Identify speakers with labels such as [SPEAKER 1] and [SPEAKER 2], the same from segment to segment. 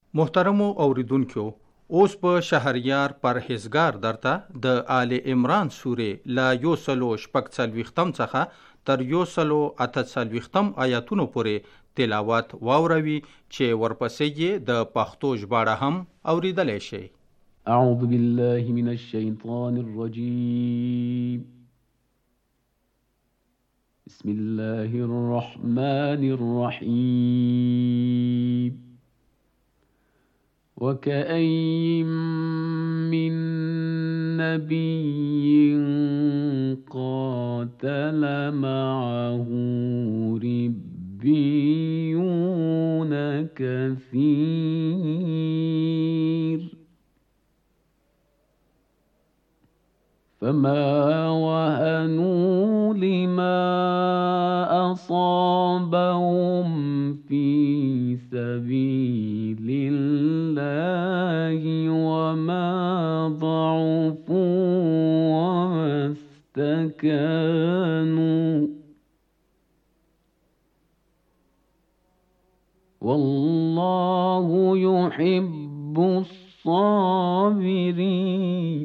[SPEAKER 1] محترمو اوریدونکو، اوس په شهریار پرهیزګار درته د آل عمران سورې لا 146 څخه تر 148 آیاتونو پورې تلاوت واوروي چې ورپسې یې د پښتو ژباړه هم اوریدلی شي.
[SPEAKER 2] اعوذ بالله من الشیطان الرجیم. بسم الله الرحمن الرحیم. وكأين من نبي قاتل معه ربيون كثير فما وهنوا لما أصابهم في سبيل الله وما ضعفوا وما استكانوا والله يحب الصابرين.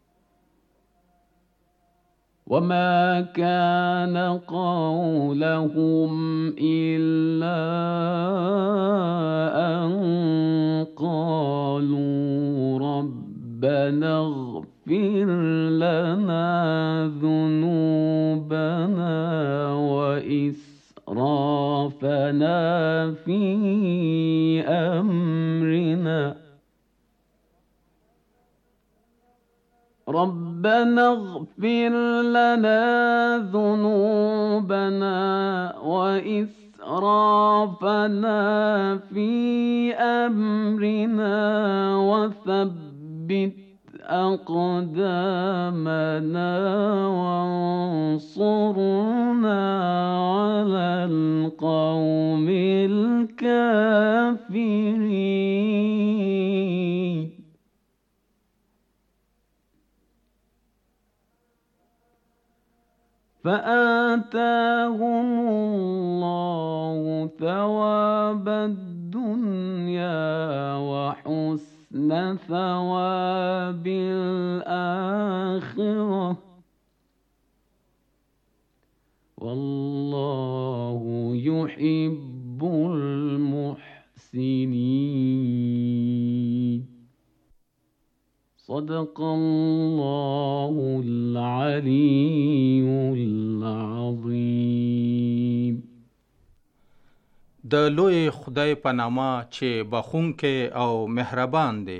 [SPEAKER 2] وما كان قولهم إلا أن قالوا ربنا اغفر لنا ذنوبنا وإسرافنا في أمرنا ربنا اغفر لنا ذنوبنا وإسرافنا في أمرنا وثبت أقدامنا وانصرنا على القوم الكافرين. فآتاهم الله ثواب الدنيا وحسن ثواب الآخرة والله يحب المحسنين. صدق الله العلي العظيم.
[SPEAKER 1] د لوی خدای په نامه چې بخښونکی او مهربان دی.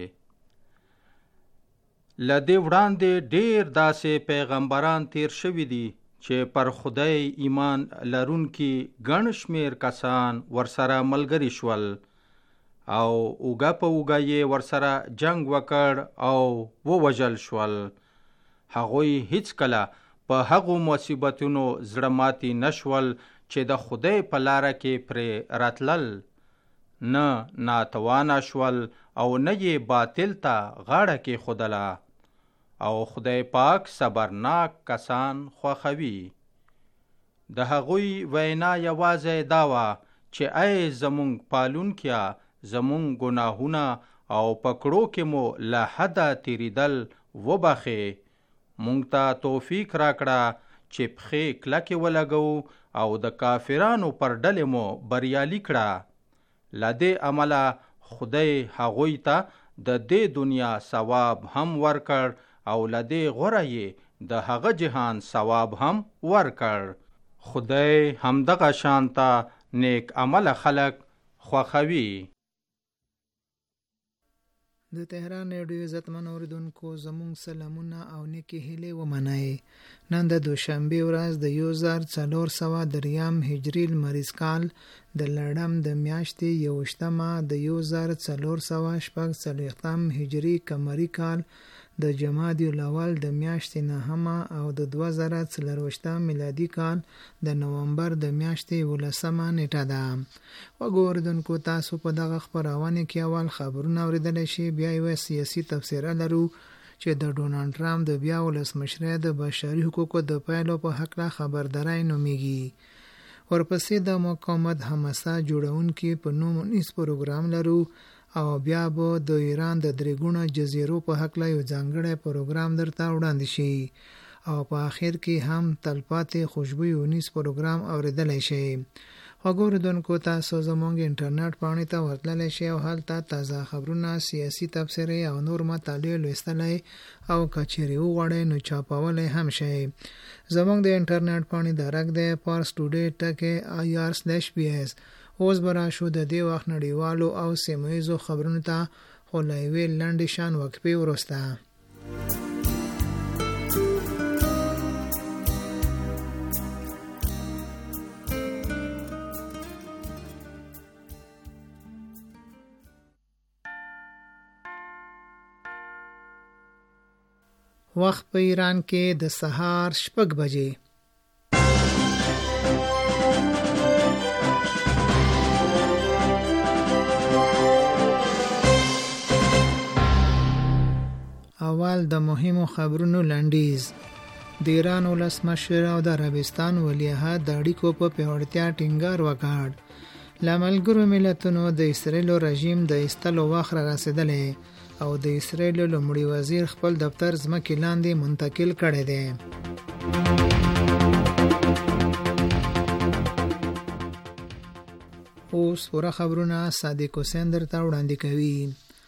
[SPEAKER 1] له دې وړاندې ډېر داسې پیغمبران تیر شوي دي چې پر خدای ایمان لرونکي ګڼ شمېر کسان ورسره ملګري شول او اوږه په اوږه یې ورسره جنگ وکړ او ووژل شول. هغوی هیڅکله په هغو مصیبتونو زړه ماتي نشول چې د خدای په لاره کې پرې راتلل، نه ناتوانه شول او نه یې باطل ته غاړه کېښودله. او خدای پاک صبرناک کسان خوښوي. د هغوی وینا یوازې دا وه چې ای زمونږ پالونکیه، زمونږ ګناهونه او پکړو کې مو له حده تیریدل وبخې. مونږ ته توفیق راکړه چې پښې کلکې ولګو او د کافرانو پر ډلې مو بریالي کړه. له دې عمله خدای هغوی ته د دې دنیا ثواب هم ورکړ او له دې غوره یې د هغه جهان ثواب هم ورکړ. خدای همدغه شانته نیک عمله خلق خوښوي.
[SPEAKER 3] د تهران ریډیو عزتمن اوریدونکو، زموږ سلامونه او نیکې هیلې ومنئ. نن د دوشنبې ورځ د 1403 هجري لمریز کال د لړم د میاشتې 21مه د 1446 هجري قمري کال د جمادی الاول د میاشتې 9 او د 2024 میلادي کال د نومبر د میاشتې 18 نیټه ده. وګوردونکو، تاسو په دغه خبرونه کې اول خبرونه اوریدل شي، بیا یو سیاسي تفسیر لرو چې د ډونالد ټرمپ د بیا ولسمشرۍ د بشري حقوقو د پایلو په حق لا خبرداري نوميږي. ورپسې د مقاومت حماسه جوړونکي په نوم نس پروګرام لرو او بیا به د ایران د 3 ګونه جزیرو په حق لا یو ځانګړی پروګرام درته وړاندې شي او په آخر کې هم تلپاتې خوشبوي ونیس پروګرام اوریدلای شي. وګوردونکو تاسو زموږ انټرنیټ باندې ته ورتللی شئ او هلته تازه خبرونه، سیاسي تبصرې او نور مطالعې لوستلی او کچېرې وغواړئ نو چاپولی هم شئ. زموږ د انټرنیټ باندې درک دی parstoday.ir/bs. اوس به راشو د دې وخت نړیوالو او سیمه ییزو خبرونو ته، خو له یوې لنډې شان وقفې وروسته. وخت په ایران کې د سهار 6 بجې. اول د مهمو خبرونو لنډیز. د ایران ولسمشر او د عربستان ولیعهد د اړیکو په پیاوړتیا ټینګار وکړ. له ملګرو ملتونو د اسرائیل رژیم د ایستلو وخت را رسیدلی او د اسرائیل لومړي وزیر خپل دفتر ځمکې لاندې منتقل کړی دی. اوس پوره خبرونه صادق حسین درته وړاندې کوي.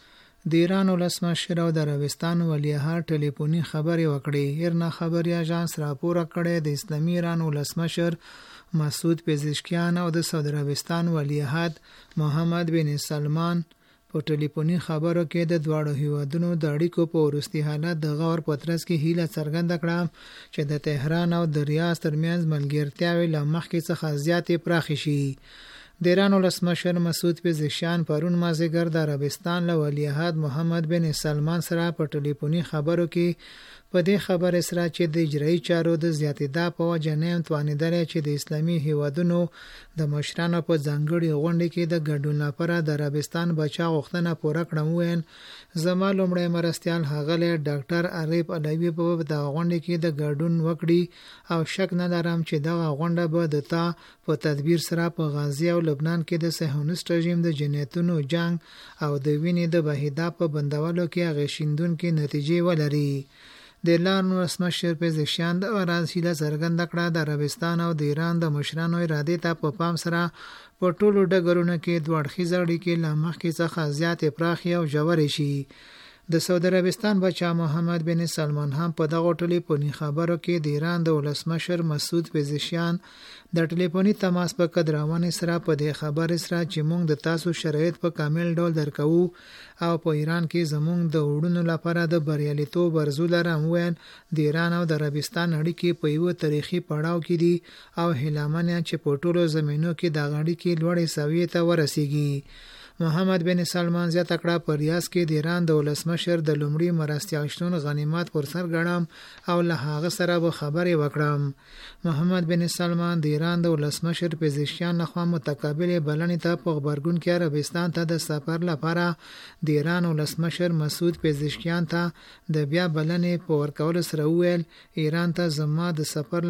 [SPEAKER 3] د ایران ولسمشر او د عربستان ولیعهد ټلیفوني خبرې وکړې. ایرنا خبري اژانس راپور کړی د اسلامي ایران ولسمشر مسعود پزشکیان او د سعودي عربستان ولیعهد محمد بن سلمان په ټلیفوني خبرو کې د دواړو هیوادونو د اړیکو په وروستي حالت د غور په ترڅ کې هیله څرګنده کړه چې د تهران او د ریاض ترمنځ ملګرتیاوې له مخکې څخه زیاتې پراخې شي. د ایران ولسمشر مسعود پزشکیان پرون مازدیګر د عربستان له ولیعهد محمد بن سلمان سره په ټلیفوني خبرو کې په دې خبره سره چې د اجرایي چارو د زیاتېدا په وجه نه توانیدلی چې د اسلامي هیوادونو د مشرانو په ځانګړي غونډه کې د ګډون لپاره د عربستان بچا غوښتنه پوره کړم. وین زما لومړی مرستیال ښاغلی ډاکټر عارف علوي په د غونډه کې د ګډون وکړي او شک نه لرم چې دغه غونډه به د تا په تدبیر سره په غزه او لبنان کې د صهیونیست رژیم د جنایتونو جنگ او د وینې د بهیدا په بندولو کې اغېزمنونکې نتیجې ولري. د ایران ولسمشر پزشکیان د راز هیله څرګنده کړه د عربستان او د ایران د مشرانو ارادې ته په پام سره په ټولو ډګرونو کې دوه اړخیزه اړیکې له مخکې څخه زیاتې پراخې او ژورې شي. د سعودي عربستان بچا محمد بن سلمان هم په دغه ټلیفوني خبرو کې د ایران د ولسمشر مسعود پزشکیان د ټلیفوني تماس په قدرونه سره په دې خبره سره چې موږ د تاسو شرایط په کامل ډول درکو او په ایران کې زموږ د وړونو لپاره د بریالیتوب ورزو لرم. وین د ایران او د عربستان اړیکې په یو تاریخي پړاو کې دي او هیلامنه چې په ټولو زمینو کې د اړیکې لوړې سویې ته ورسیږي. محمد بن سلمان زیاته کړه په ریاض کې د ایران د ولسمشر د لومړي مرستیال شتون غنیمت پر سر ګڼم او له هغه سره به خبرې وکړم. محمد بن سلمان د ایران د ولسمشر پزشکیان لخوا متقابل بلنې ته په خبرګون کې عربستان ته د سفر لپاره د ایران ولسمشر مسعود پزشکیان ته د بیا بلنې په ورکولو سره وویل ایران ته زما سفر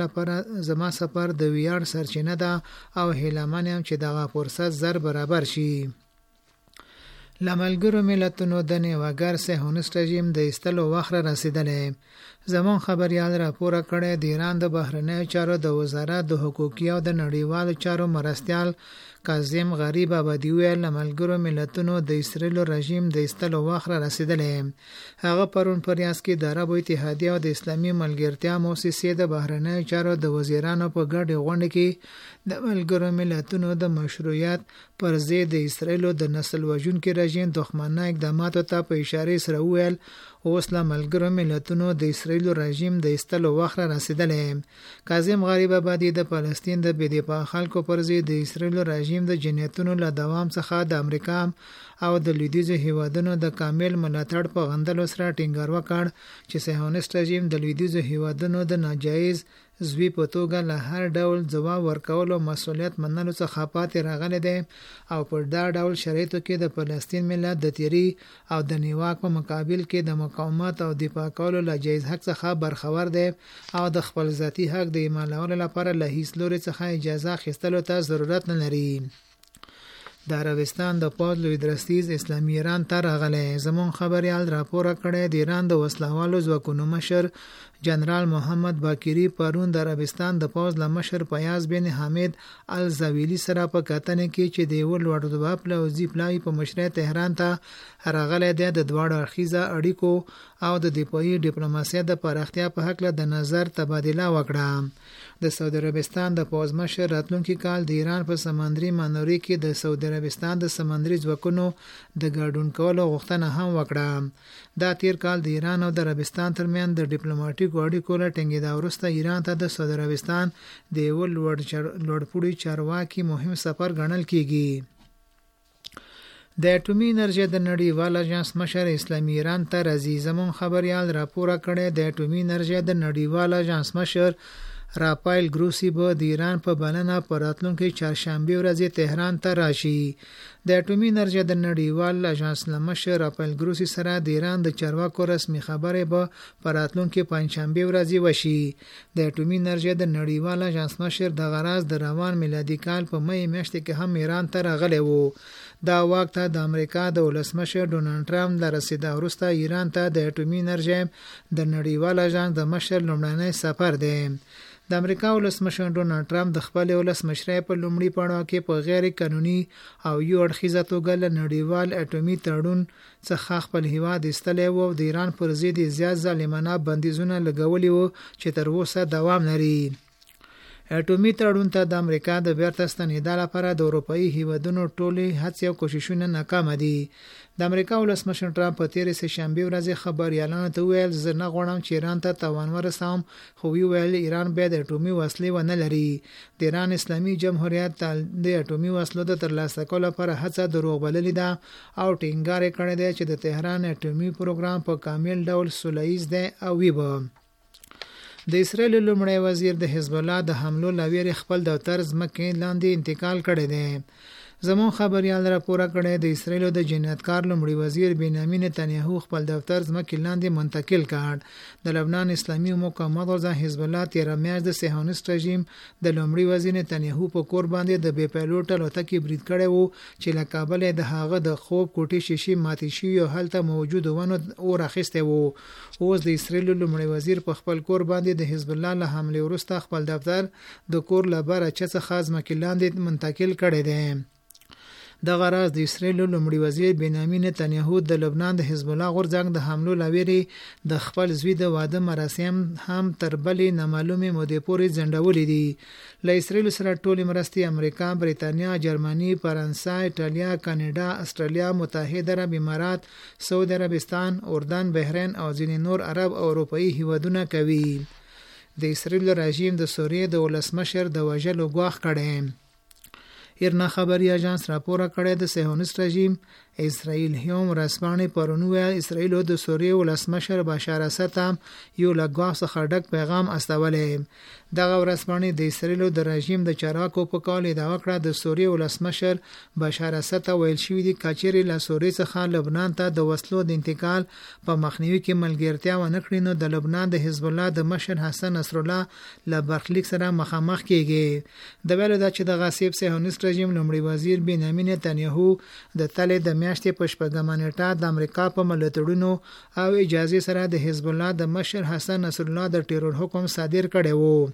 [SPEAKER 3] د ویاړ سرچینه ده او هیله منم چې دغه فرصت زر برابر شي. لملګرو ملتونو د نیوګر صهیونیست رژیم د ایستلو وخت رسیدلی. زمون خبريال راپور کړی د ایران د بهرنیو چارو د وزارت د حقوقي او د نړیوالو چارو مرستیال کاظم غریب آبادي ویل لملګرو ملتونو د اسرائیل رژیم د ایستلو وخت رسیدلی. هغه پرون په ریاض کې د عرب اتحادیه او د اسلامي ملګرتیا مؤسسې د بهرنیو چارو د وزیرانو په ګډه غونډه کې د ملګرو ملتونو د مشروعیت پر ضد د اسرائیل د نسل وژونکي رژیم دښمنانه اقداماتو ته په اشاره سره ویل اوس له ملګرو ملتونو د اسرائیل رژیم د ایستلو وخت رسیدلی. کاظم غریب آبادي د فلسطین د بې‌دفاع خلکو پر ضد د اسرائیل رژیم د جنایتونو له دوام څخه د امریکا او د لویدیځو هیوادونو د کامل ملاتړ په غندلو سره ټینګار وکړ چې صهیونیست رژیم د لویدیځو هیوادونو د ناجایز زوی په توګه له هر ډول ځواب ورکولو مسؤلیت منلو څخه پاتې راغلی دی او پر دا ډول شرایطو کې د فلسطین ملت د تیری او د نیواک په مقابل کې د مقاومت او دفاع کولو له جایز حق څخه برخبر دی او د خپل ذاتی حق د اعمالولو لپاره له هیڅ لوري څخه اجازه اخیستلو ته ضرورت نه لري. د عربستان د پوځ لوی درستیز اسلامي ایران ته راغلی. زمون خبريال راپور کړی د ایران د وسلوالو ځواکونو مشر جنرال محمد باقری پرون د عربستان د پوځ لمشر فیاض بن حمید الزویلی سره په کتنه کې چې د یو لوړ دباب پلوزي پلاوی په مشرۍ تهران ته راغلی دی د دواړو اړخیزه اړیکو او د دفاعي ډیپلوماسۍ د پراختیا په حق له د نظر تبادله وکړه. د سعودي عربستان د پوځ مشر راتلونکي کال د ایران په سمندري مانوري کې د سعودي عربستان د سمندري ځواکونو د ګډون کولو غوښتنه هم وکړه. دا تیر کال د ایران او د عربستان ترمنځ د ډیپلوماټیکو اړیکو له ټینګېدا وروسته ایران ته د سعودي عربستان د یو لوړپوړي چارواکي مهم سفر ګڼل کیږي. د اټومي انرژي د نړیوال اژانس مشر اسلامي ایران ته راځي. زمون خبريال راپور کړی د اټومي انرژي د نړیوال اژانس مشر رافایل ګروسی به د ایران په بلنه پر راتلونکي چهارشنبه ورځ تهران ته راشي. د اټومي انرژي د نړیوال اژانس مشر رافایل ګروسی سره د ایران د چارواکو رسمي خبرې به پر راتلونکي پنځشنبه ورځ وشي. د اټومي انرژي د نړیوال اژانس مشر د غرض د روان میلادي کال په مې میاشت کې هم ایران ته راغلی وو. دا وخت د امریکا د ولسمشر ډونالد ټرمپ د رسیدا وروسته ایران ته د اټومي انرژي د نړیوال اژانس د مشر لومړنی سفر دی. د امریکا ولسمشر ډونالد ټرمپ د خپل ولسمشرۍ په لومړي پړاو کې په غیر قانوني او یو اړخیزه توګه له نړیوال اټومي تړون څخه خپل هیواد ایستلی وو او د ایران پر ضد زیات ظالمانه بندیزونه لګولي وو چې تر اوسه دوام لري. اټومي تړون ته د امریکا د بیرته ستنېدا لپاره د اروپאי هیوادونو ټولې هڅې او کوششونه ناکام دي. د امریکا ولسمشر ټرمپ په تیر سه شنبه ورځ خبريالانو ته ویل زه نه غواړم چې ایران ته تاوان ورسوم، خو ویل ایران باید اټومي وسلې ونه لري. د ایران اسلامي جمهوریت د اټومي وسلو د ترلاسه کولو لپاره هڅه دروغ بللې ده او ټینګار کړی دی چې د تهران اټومي پروګرام په کامل ډول سوله‌ییز دی او وی به. د اسرائیل لومړی وزیر د حزب الله د حملو لویر خپل دفتر ځمکې لاندې انتقال کړی دی. زمون خبريال راپور کړی د اسرائیل د جنایتکار لومړي وزیر بنیامین نتنیاهو خپل دفتر ځمکې لاندې منتقل کړ. د لبنان اسلامي مقاومت او حزب الله تیر میاشت د صهیونیست رژیم د لومړي وزیر نتنیاهو په کور باندې د بې پیلوټ الوتکې برید کړی وو چې له کابل د هغه د خوب کوټې شیشې ماتې شوې او هلته موجود ونه اور اخیستی وو. اوس د اسرائیل لومړي وزیر په خپل کور باندې د حزب الله له حملې وروسته خپل دفتر د کور له بره څخه ځمکې لاندې منتقل کړی دی. د غرض د اسرائیل لومړي وزیر بنیامین نتنیاهو د لبنان د حزب الله غورځنګ د حملو لویری د خپل زوی د واده مراسم هم تر بلې نامعلومې مودې پورې ځنډولې دي. له اسرائیل سره ټولې مرستې امریکا، بریتانیا، جرمني، فرانسه، ایټالیا، کاناډا، استرالیا، متحده عرب امارات، سعودي عربستان، اردن، بحرین او ځینې نور عرب او اروپאי هیوادونه کوي. د اسرائیل رژیم د سوریې د ولسمشر د وژلو ګواښ کړی. ایرنا خبري اژانس راپور کړی د صهیونیست رژیم اسرائیل هم رسمانه پرونوه اسرائیل د سوریې ولسمشر بشار اسد یو لګوا څخه ډک پیغام استولې. دغه ورسمانه د اسرائیل د رژیم د چارواکو په کال دا وکړه د سوریې ولسمشر بشار اسد ویل شوی دی کچېری له سوریې څخه لبنان ته د وسلو د انتقال په مخنیوي کې ملګرتیا ونه کړي نو د لبنان د حزب الله د مشر حسن نصر الله له برخلیک سره مخامخ کیږي. د ویلو دا چې د غاصب صهیونیست رژیم لومړي وزیر بنیامین نتنیاهو د تل د میاشتې په شپږمه نیټه د امریکا په ملاتړونو او اجازه سره د حزب الله د مشر حسن نصر الله د ټیرور حکم صادر کړی وو.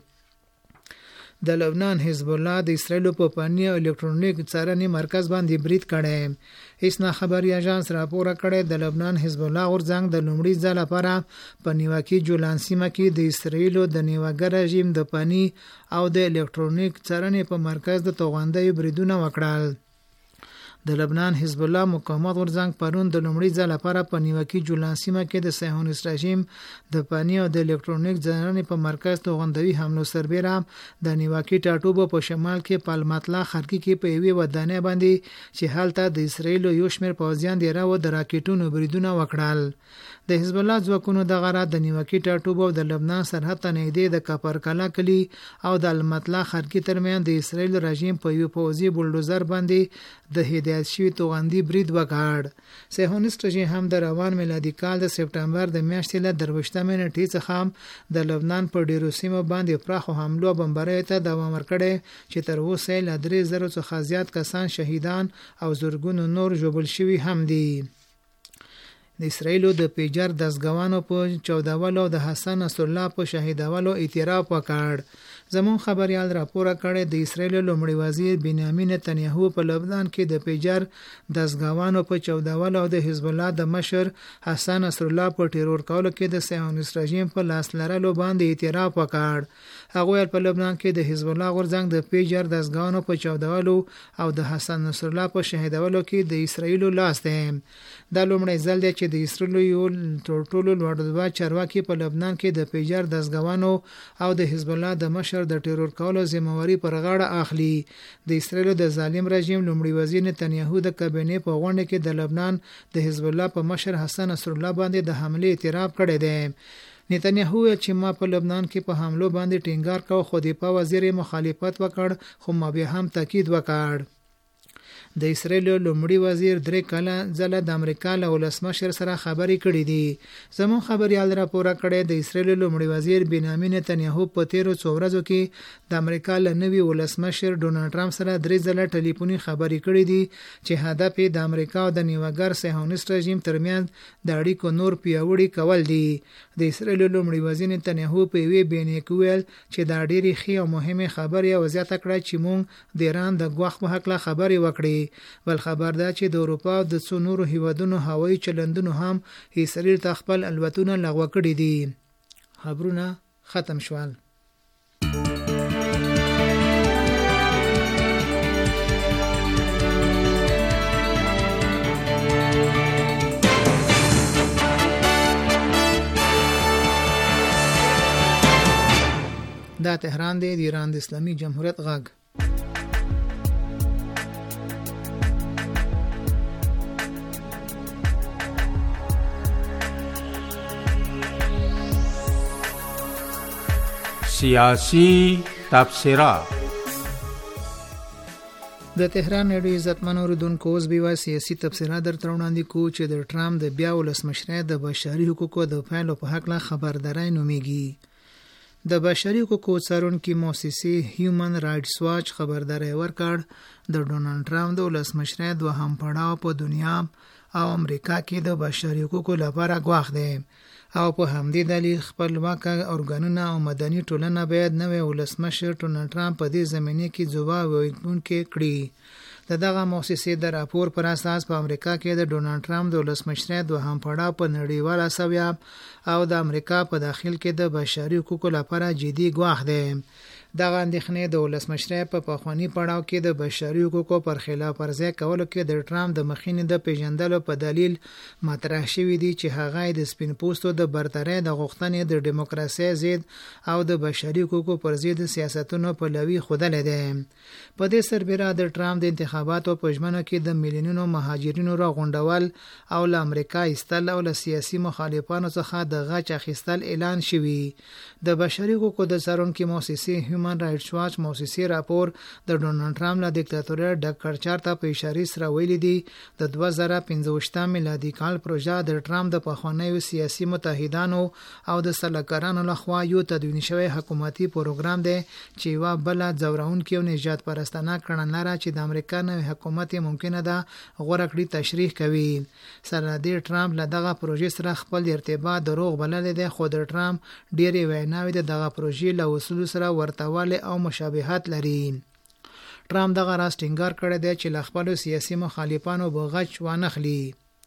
[SPEAKER 3] د لبنان حزب الله د اسرائیل په فني او الکترونیک څارنې مرکز باندې برید کړی. اسنا خبري اژانس راپور کړی د لبنان حزب الله غورځنګ د لومړي ځل لپاره په نیواکي جولان سیمه کې د اسرائیل د نیواګر رژیم د فني او د الکترونیک څارنې په مرکز د توغندۍ بریدونه وکړل. د لبنان حزب الله مقاومت غورځنګ پرون د لومړي ځل لپاره په نیواکي جولان سیمه کې د صهیونیست رژیم د فني او د الکترونیک ځانګړنې په مرکز توغندوي حملو سربېره د نیواکي ټاټوبه په شمال کې پالماتلا خرکی کې په یوې ودانۍ باندې چې هلته د اسرائیل یو شمېر پوځیان دی راو د راکټونو بریدونه وکړل. د حزب الله ځواکونو د غرا د نیواکي ټاټوبه او د لبنان سرحد ته نږدې د کپرکلا کلی او د المطلا خرکی ترمن د اسرائیل رژیم په یو پوځي بولډوزر باندې د هدایت زیات شوي توغندي برید وکړ. صهیونیست رژیم هم د روان میلادي کال د سپټمبر د میاشتې له 23 نیټې څخه د لبنان په ډیرو سیمو باندې پراخو حملو او بمباریو ته دوام ورکړی چې تر اوسه له 3000 څخه زیات کسان شهیدان او زرګونو نور ژوبل شوي هم دي. د اسرایلو د پیجر دستګاوانو په چودولو د حسن نصرالله په شهیدولو اعتراف وکړ. زمون خبريال راپور کړی د اسرایل لومړي وزیر بنیامین نتنیاهو په لبنان کې د پیجر دستګاوانو په چودولو او د حزب الله د مشر حسن نصرالله په ټیرور کولو کې د صهیونیست رژیم په لاس لرلو باندې اعتراف وکړ. هغه په لبنان کې د حزب الله غورځنګ د پیجر دستګاوانو په چودولو او د حسن نصرالله په شهیدولو کې د اسرایل لاس دی. دا لومړی ځل دی چې د اسرایل یو ټولو لوړ چارواکي په لبنان کې د پیجر دستګاوانو او د حزب الله د مشر د ټیرور کولو ذمہواری پر غاړه اخلي. د اسرایل د ظالم رژیم لومړي وزیر نتنیاهو د کابینې په غونډه کې د لبنان د حزب الله په مشر حسن نصرالله باندې د حمله اعتراف کړی دی. نتنیاهو چې ما په لبنان کې په حملو باندې ټینګار کو، خو د په وزیر مخالفت وکړ، خو ما به هم تاکید وکړ. د اسرایل لومړي وزیر درې کاله ځله د امریکا له ولسمشر سره خبرې کړې دي. زمون خبريال راپور کړی د اسرایل لومړي وزیر بنیامین نتنیاهو په 13 ورځو کې د امریکا له نوي ولسمشر ډونالد ټرمپ سره درې ځله ټلیفوني خبرې کړې دي چې هدف یې د امریکا او د نیوګر صهیونیست رژیم ترمنځ د اړیکو نور پیاوړي کول دي. د اسرایل لومړي وزیر نتنیاهو په وی بیان کې ویل چې دا ډېری ښې او مهمه خبره او زیاته کړه چې مونږ د ایران د غوښ په حق لا خبرې وکړې. بل خبر ده چې د اروپا د څو نورو هیوادونو هوایي چلندونو هم اسرائیل ته خپل الوتونه لغوه کړي دي. خبرونه ختم شول. دا تهران دی، د ایران د اسلامي جمهوریت غږ.
[SPEAKER 1] سیاسی تبصره.
[SPEAKER 3] د تهران نړۍ عزتمن اوریدونکو اوس به سیاسي تبصره درته وړاندې کوو چې د ټرمپ د بیا ولسمشرۍ د بشري حقوقو د پایلو په حق لا خبرداري نومیږي. د بشري حقوقو څارونکو مؤسسې هیومن رائټس واچ خبرداري ورکړ د ډونالد ټرمپ د ولسمشرۍ دوهم پړاو په دنیا او امریکا کې د بشري حقوقو لپاره ګواښ دی او په همدې دلیل خپلواک ارګانونه او مدني ټولنه باید نوې ولسمشر ډونالد ټرمپ په دې زمینه کې ځواب ورکړي کړي. دغه مؤسسې د راپور پر اساس په امریکا کې د ډونالد ټرمپ د ولسمشرۍ دوهم پړاو په نړیواله سویا او د امریکا په داخل کې د بشري حقوقو لپاره جدي ګواښ دی. دغه اندېښنې د ولسمشرۍ په پخوانی پړاو کې د بشري حقوقو پر خلاف ورزي کولو کې د ټرمپ د مخینې د پیژندلو په دلیل مطرح شوې دي چې هغه د سپین پوستو د برترۍ د غوښتنې د دیموکراسي ضد او د بشري حقوقو پر ضد سیاستونو په لوي خودل دي. په دې سربېره د ټرمپ د انتخاباتو په ژمنه کې د میلیونونو مهاجرینو را غونډول او له امریکا ایستل او له سیاسي مخالفانو څخه د غچ اخیستل اعلان شوی. د بشري حقوقو د څارونکو مؤسسې هیومن رائټس واچ مؤسسې راپور د ډونالد ټرمپ له دیکتاتورۍ ډک کړچار ته په اشاره سره ویلي دي د 2015 میلادي کال پروژه د ټرمپ د پخوانیو سیاسي متحدانو او د سلاکارانو لخوا یو تدوین شوی حکومتي پروګرام دی چې یو بل ځورونکو او نجات پرستانه کړنلاره چې د امریکا نوې حکومت ممکنه ده غوړه کړي تشریح کوي. سره د ټرمپ له دغه پروژې سره خپل ارتباط دروغ بلل دي، خو د ټرمپ ډېری ویناوې د دغه پروژې له اصول سره ورتواله او مشابهت لري. ټرمپ دغه راز ټینګار کړی دی چې له خپل سیاسي مخالفانو بغچ وانخلي.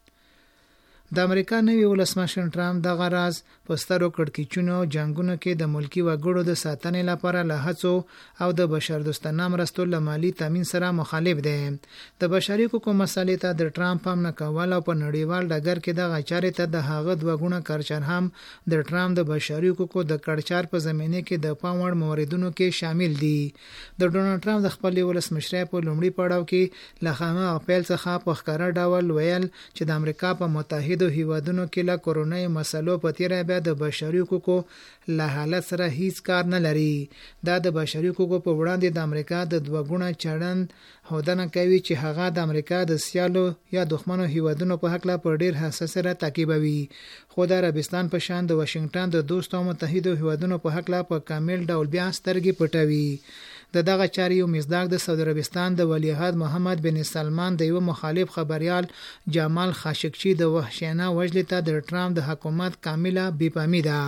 [SPEAKER 3] د امریکا نوی ولسمشر ټرمپ دغه راز په سترو کړکېچونو جنگونو کې د ملکی وګړو د ساتنې لپاره له هڅو او د بشردوستانه مرستو له مالی تامین سره مخالف دی. د بشري حقوقو مسلې ته د ټرمپ پام نه کول او په نړیوال ډګر کې د غچارې ته د هغه دوه ګونه کارچر هم د ټرمپ د بشري حقوقو د کړچار په زمینه کې د پام وړ موردونو کې شامل دي. د ډونالد ټرمپ د خپل ولسمشرۍ په لومړي پړاو کې له خامه خپل څخه په ښکارا ډول ویل چې د امریکا په متحده د هیوادونو کې له کورونای مسلو په تیره بیا د بشري حقوقو له حالت سره هیڅ کار نه لري. دا د بشري حقوقو په وړاندې د امریکا د دوه ګونه چلند هودنه کوي چې هغه د امریکا د سیالو یا دښمنو هیوادونو په حق لا پر ډیر حساس سره تعقیبوي، خو د عربستان په شان د واشنگټن د دوستو متحدو هیوادونو په حق لا په کامل ډول بیا سترګې پټوي. دغه چارې یو مصداق د سعودي عربستان د ولیعهد محمد بن سلمان د یو مخالف خبريال جمال خاشقچی د وحشیانه وژل ته د ټرامپ د حکومت کامله بېپامي ده.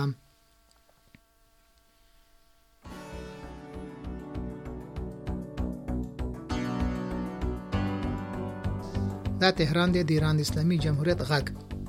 [SPEAKER 3] دا تهران دی، د ایران اسلامي جمهوریت غږ.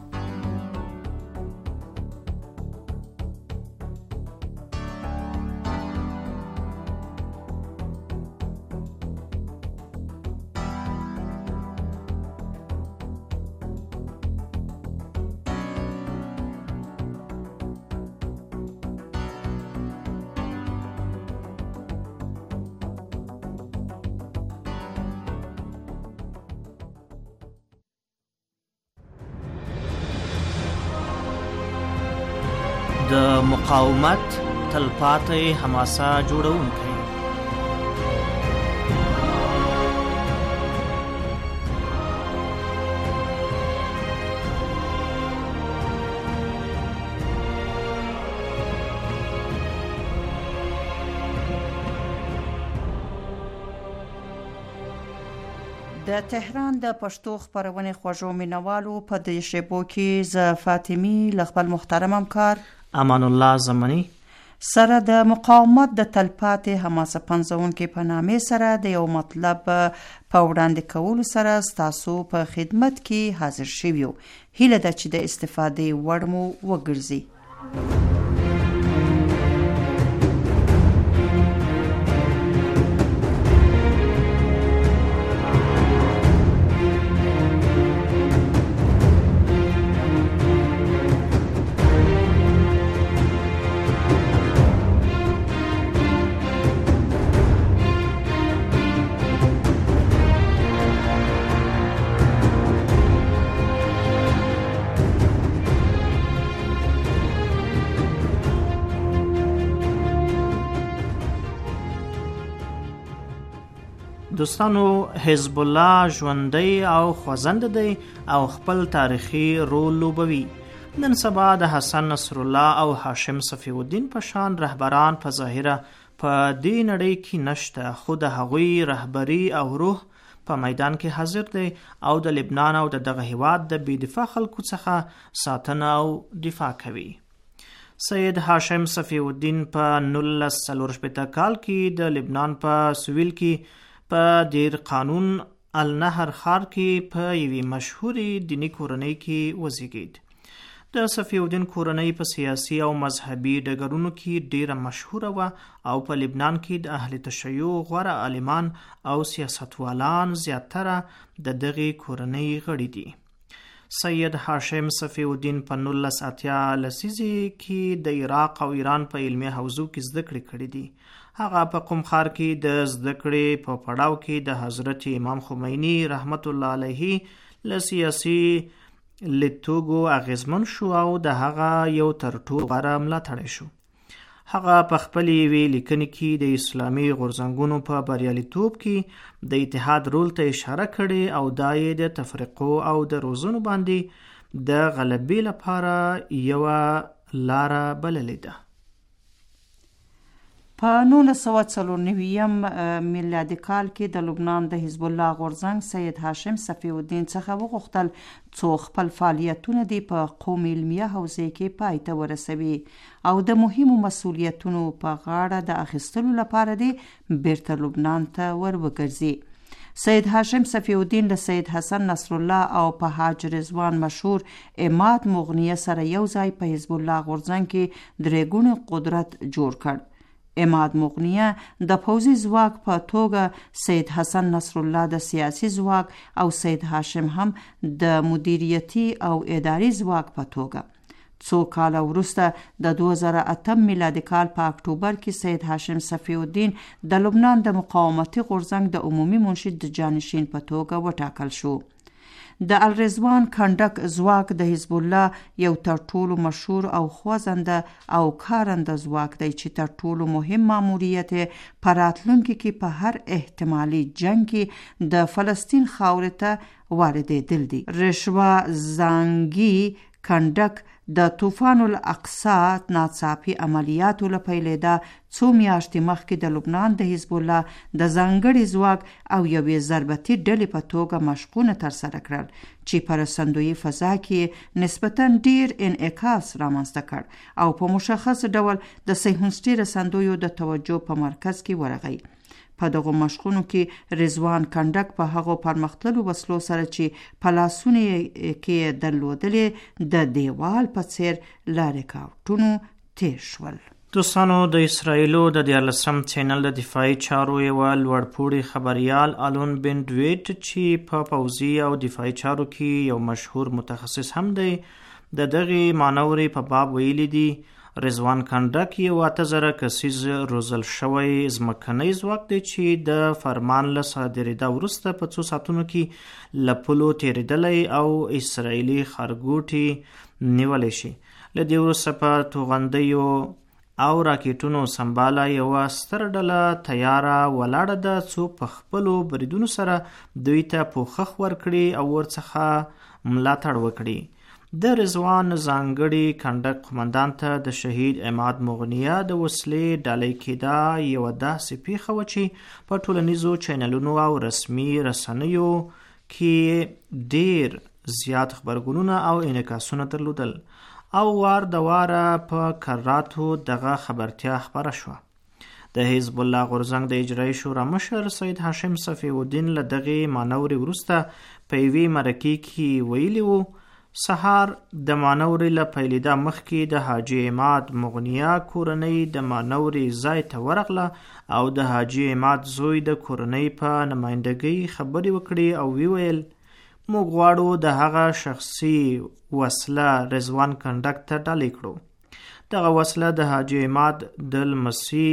[SPEAKER 4] د مقاومت تلپاتې حماسه جوړونکی.
[SPEAKER 5] د تهران د پښتو خبرونې خوږو مینوالو په دې شیبو کې ز فاطمی ل خپل محترم همکار
[SPEAKER 4] امان الله زمانی
[SPEAKER 5] سره د مقاومت د تلپاتې حماسه پنځونکې په نامې سره د یو مطلب په وړاندې کولو سره ستاسو په خدمت کې حاضر شویو. هیله ده چې د استفادې وړ مو وګرځي.
[SPEAKER 4] دوستانو، حزب الله ژوندی او خوځنده دی او خپل تاریخي رول لوبوي. نن سبا د حسن نصر الله او هاشم صفی الدین په شان رهبران په ظاهره په دې نړۍ کې نشته، خو د هغوی رهبری او روح په میدان کې حاضر دی او د لبنان او دغه هیواد د بې دفاع خلکو څخه ساتنه او دفاع کوي. سید هاشم صفی الدین په 1940 کال کې د لبنان په سویل کې په دیر قانون النهر ښار کې په یوې مشهوري دینی کورنۍ کې وزیږید. د صفی الدین کورنۍ په سیاسي او مذهبي ډګرونو کې ډیره مشهوره وه او په لبنان کې د اهل تشیع غوره عالمان او سیاستوالان زیاتره د دغې کورنۍ غړي دي. سید هاشم صفی الدین په 1980 لسیزه کې د عراق او ایران په علمي حوزو کې زده کړې کړې دي. هغه په قم ښار کې د زده کړې په پړاو کې د حضرت امام خمینی رحمت الله علیه له سیاسي لیدتوګو اغیزمن شو او د هغه یو تر ټولو غوره ملاتړی شو. هغه په خپلې یوې لیکنې کې د اسلامي غورځنګونو په بریالیتوب کې د اتحاد رول ته اشاره کړې او دا یې د تفرقو او د روزنو باندې د غلبې لپاره یوه لاره بللې ده.
[SPEAKER 5] په 1994 میلادي کال کې د لبنان د حزب الله غورځنګ سید هاشم صفی الدین څخه وغوښتل څو خپل فعالیتونه دی په قومي علمیه حوزې کې پای ته ورسوي او د مهمو مسؤلیتونو په غاړه د اخیستلو لپاره دی بیرته لبنان ته ور وګرځي. سید هاشم صفی الدین له سید حسن نصر الله او په حاج رضوان مشهور عماد مغنیه سره یو ځای په حزب الله غورځنګ کې درې ګونی قدرت جوړ کړ. عماد مغنیه د پوځي ځواک په توګه، سید حسن نصر الله د سیاسي ځواک او سید هاشم هم د مدیریتي او اداري ځواک په توګه. څو کاله وروسته د 2008 میلادي کال په اکتوبر کې سید هاشم صفی الدین د لبنان د مقاومتي غورځنګ د عمومي منشد د جانشین په توګه وټاکل شو. د الرضوان کنډک ځواک د حزب الله یو تر ټولو مشهور او خوځنده او کارنده ځواک دی چې تر ټولو مهم ماموریت په راتلونکي کې په هر احتمالي جنگ کې د فلسطین خاورې ته واردېدل دي. رشوه زنګي کنډک د طوفان الاقصی ناڅاپي عملیاتو له پیلېدا څو میاشتې مخکې د لبنان د حزب الله د ځانګړي ځواک او یوې ضربتي ډلې په توګه مشقونه ترسره کړل چې په رسندویي فضا کې نسبتاً ډیر انعکاس رامنځته کړ او په مشخص ډول د صهیونیستي رسندویو د توجه په مرکز کې ورغی. په دغه مشقونو کې رضوان کنډک په هغو پرمختللو وسلو سره چې په لاسونو کې درلودلې د دیوال په څیر له ریکارډونو تیر شول.
[SPEAKER 4] دوستانو، د اسرائیلو د 14 چینل د دفاعي چارو یوه لوړپوړي خبریال آلون بن ډویټ چې په پوځي او دفاعي چارو کې یو مشهور متخصص هم دی، د دغې مانورې په باب ویلي دي رضوان کنډک یو 8000 کسیز روزل شوی ځمکنی ځواک دی چې د فرمان له صادرېدا وروسته په څو ساعتونو کې له پولو تېرېدلی او اسرائیلي ښارګوټي نیولی شي. له دې وروسته په توغندیو او راکېټونو سمباله یوه ستره ډله تیاره ولاړه ده څو په خپلو بریدونو سره دوی ته پوښښ ورکړي او ورڅخه ملاتړ وکړي. د رضوان ځانګړي کنډک قمندان ته د شهید عماد مغنیه د وسلې ډالۍ کېدا یوه داسې پیښه وه چې په ټولنیزو چینلونو او رسمي رسنیو کې ډیر زیات خبرګونونه او انعکاسونه درلودل او وار د واره په کراتو دغه خبرتیا خبره شوه. د حزب الله غورځنګ د اجرایي شورا مشر سید هاشم صفی الدین له دغې مانورې وروسته په یوې مرکې کې ویلي وو سهار د مانورې له پیلېدا مخکې د حاجي عماد مغنیه کورنۍ د مانورې ځای ته ورغله او د حاجي عماد زوی د کورنۍ په نمایندګۍ خبرې وکړې او ویل موږ غواړو د هغه شخصي وسله رضوان کنډک ته ډالۍ کړو. دغه وسله د حاجي عماد د لمسي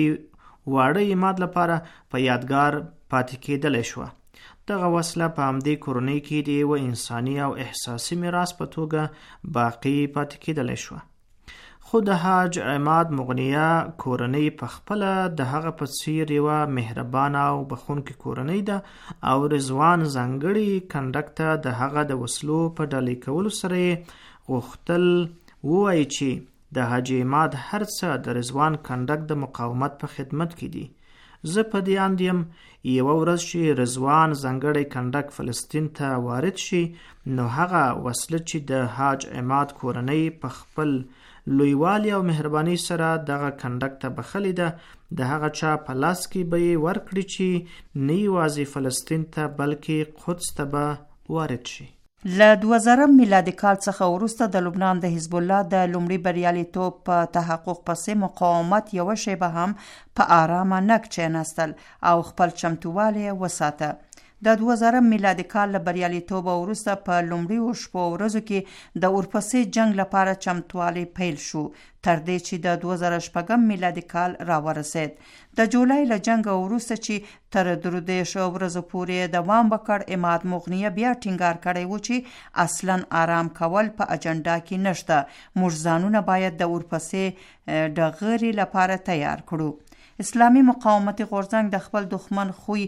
[SPEAKER 4] واړه عماد لپاره په یادګار پاتې کېدلی شوه. دغه وسله په همدې کورنۍ کې د یوه انساني او احساسي میراث په توګه باقی پاتې کېدلی شوه. خو د حاج عماد مغنیه کورنۍ په خپله د هغه په څیر یوه مهربانه او بخښونکې کورنۍ ده او رضوان ځانګړي کنډک ته د هغه د وسلو په ډالۍ کولو سره یې غوښتل ووایي چې د حاجي عماد هر څه د رضوان کنډک د مقاومت په خدمت کې دي. زه په دې اند یم یوه ورځ چې رضوان ځانګړی کنډک فلسطین ته وارد شي نو هغه وسله چې د حاج عماد کورنۍ په خپل لویوالي او مهرباني سره دغه کنډک ته بخښلې ده د هغه چا په لاس کې به یې ورکړي چې نه یوازې فلسطین ته بلکې قدس ته به وارد شي.
[SPEAKER 5] له 2000 میلادي کال څخه وروسته د لبنان د حزب الله د لومړي بریالیتوب په تحقق پسې مقاومت یوه شیبه هم په آرامه نه کښېنستل او خپل چمتووالی وساته. د 2000 میلادي کال له بریالیتوب وروسته په لومړیو شپو ورځو کې د ورپسې جنگ لپاره چمتووالی پیل شو تر دې چې د 2006 میلادي کال راورسید. د جولای له جنگ وروسته چې تر 3 ورځو پورې دوام وکړ عماد مغنیه بیا ټینګار کړی و چې اصلا آرام کول په اجنډا کې نشته، موږ ځانونه باید د ورپسې ډغرې لپاره تیار کړو. اسلامي مقاومت غورځنګ د خپل دښمن خوی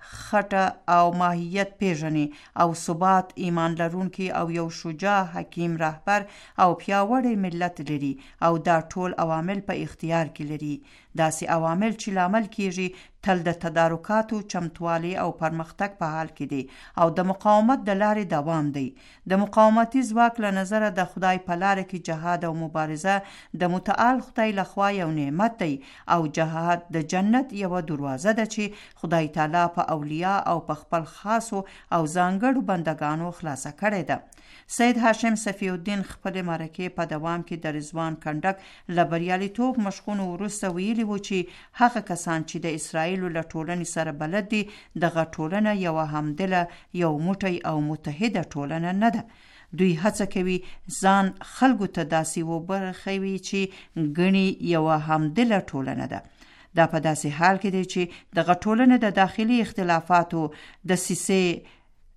[SPEAKER 5] خټه او ماهیت پیژني او ثبات ایمان لرونکي او یو شجاع حکیم رهبر او پیاوړی ملت لري او دا ټول عوامل په اختیار کې لري. داسې عوامل چې لامل کیږي تل د تدارکاتو چمتوالي او پرمختګ په حال کې دي او د مقاومت د لارې دوام دی. د مقاومتي ځواک له نظره د خدای په لاره کې جهاد او مبارزه د متعال خدای لخوا یو نعمت دی او جهاد د جنت یو دروازه ده چې خدای تعالی په اولیا او په خپل خاصو او ځانګړو بندگانو خلاصه کړې ده. سید هاشم صفی الدین خپل مرکه په دوام کې د رضوان کنډک له بریالیتوب مشقونو وروسته ویلي و چې هغه کسان چې د اسرائیلو له ټولنې سره بلد دي دغه ټولنه یوه همدله یو موټی او متحده ټولنه نه ده. دوی هڅه کوي ځان خلکو ته داسې وبرخوي چې ګڼي یوه همدله ټولنه ده. دا په داسې حال کې دی چې دغه ټولنه د داخلي اختلافاتو د سیسې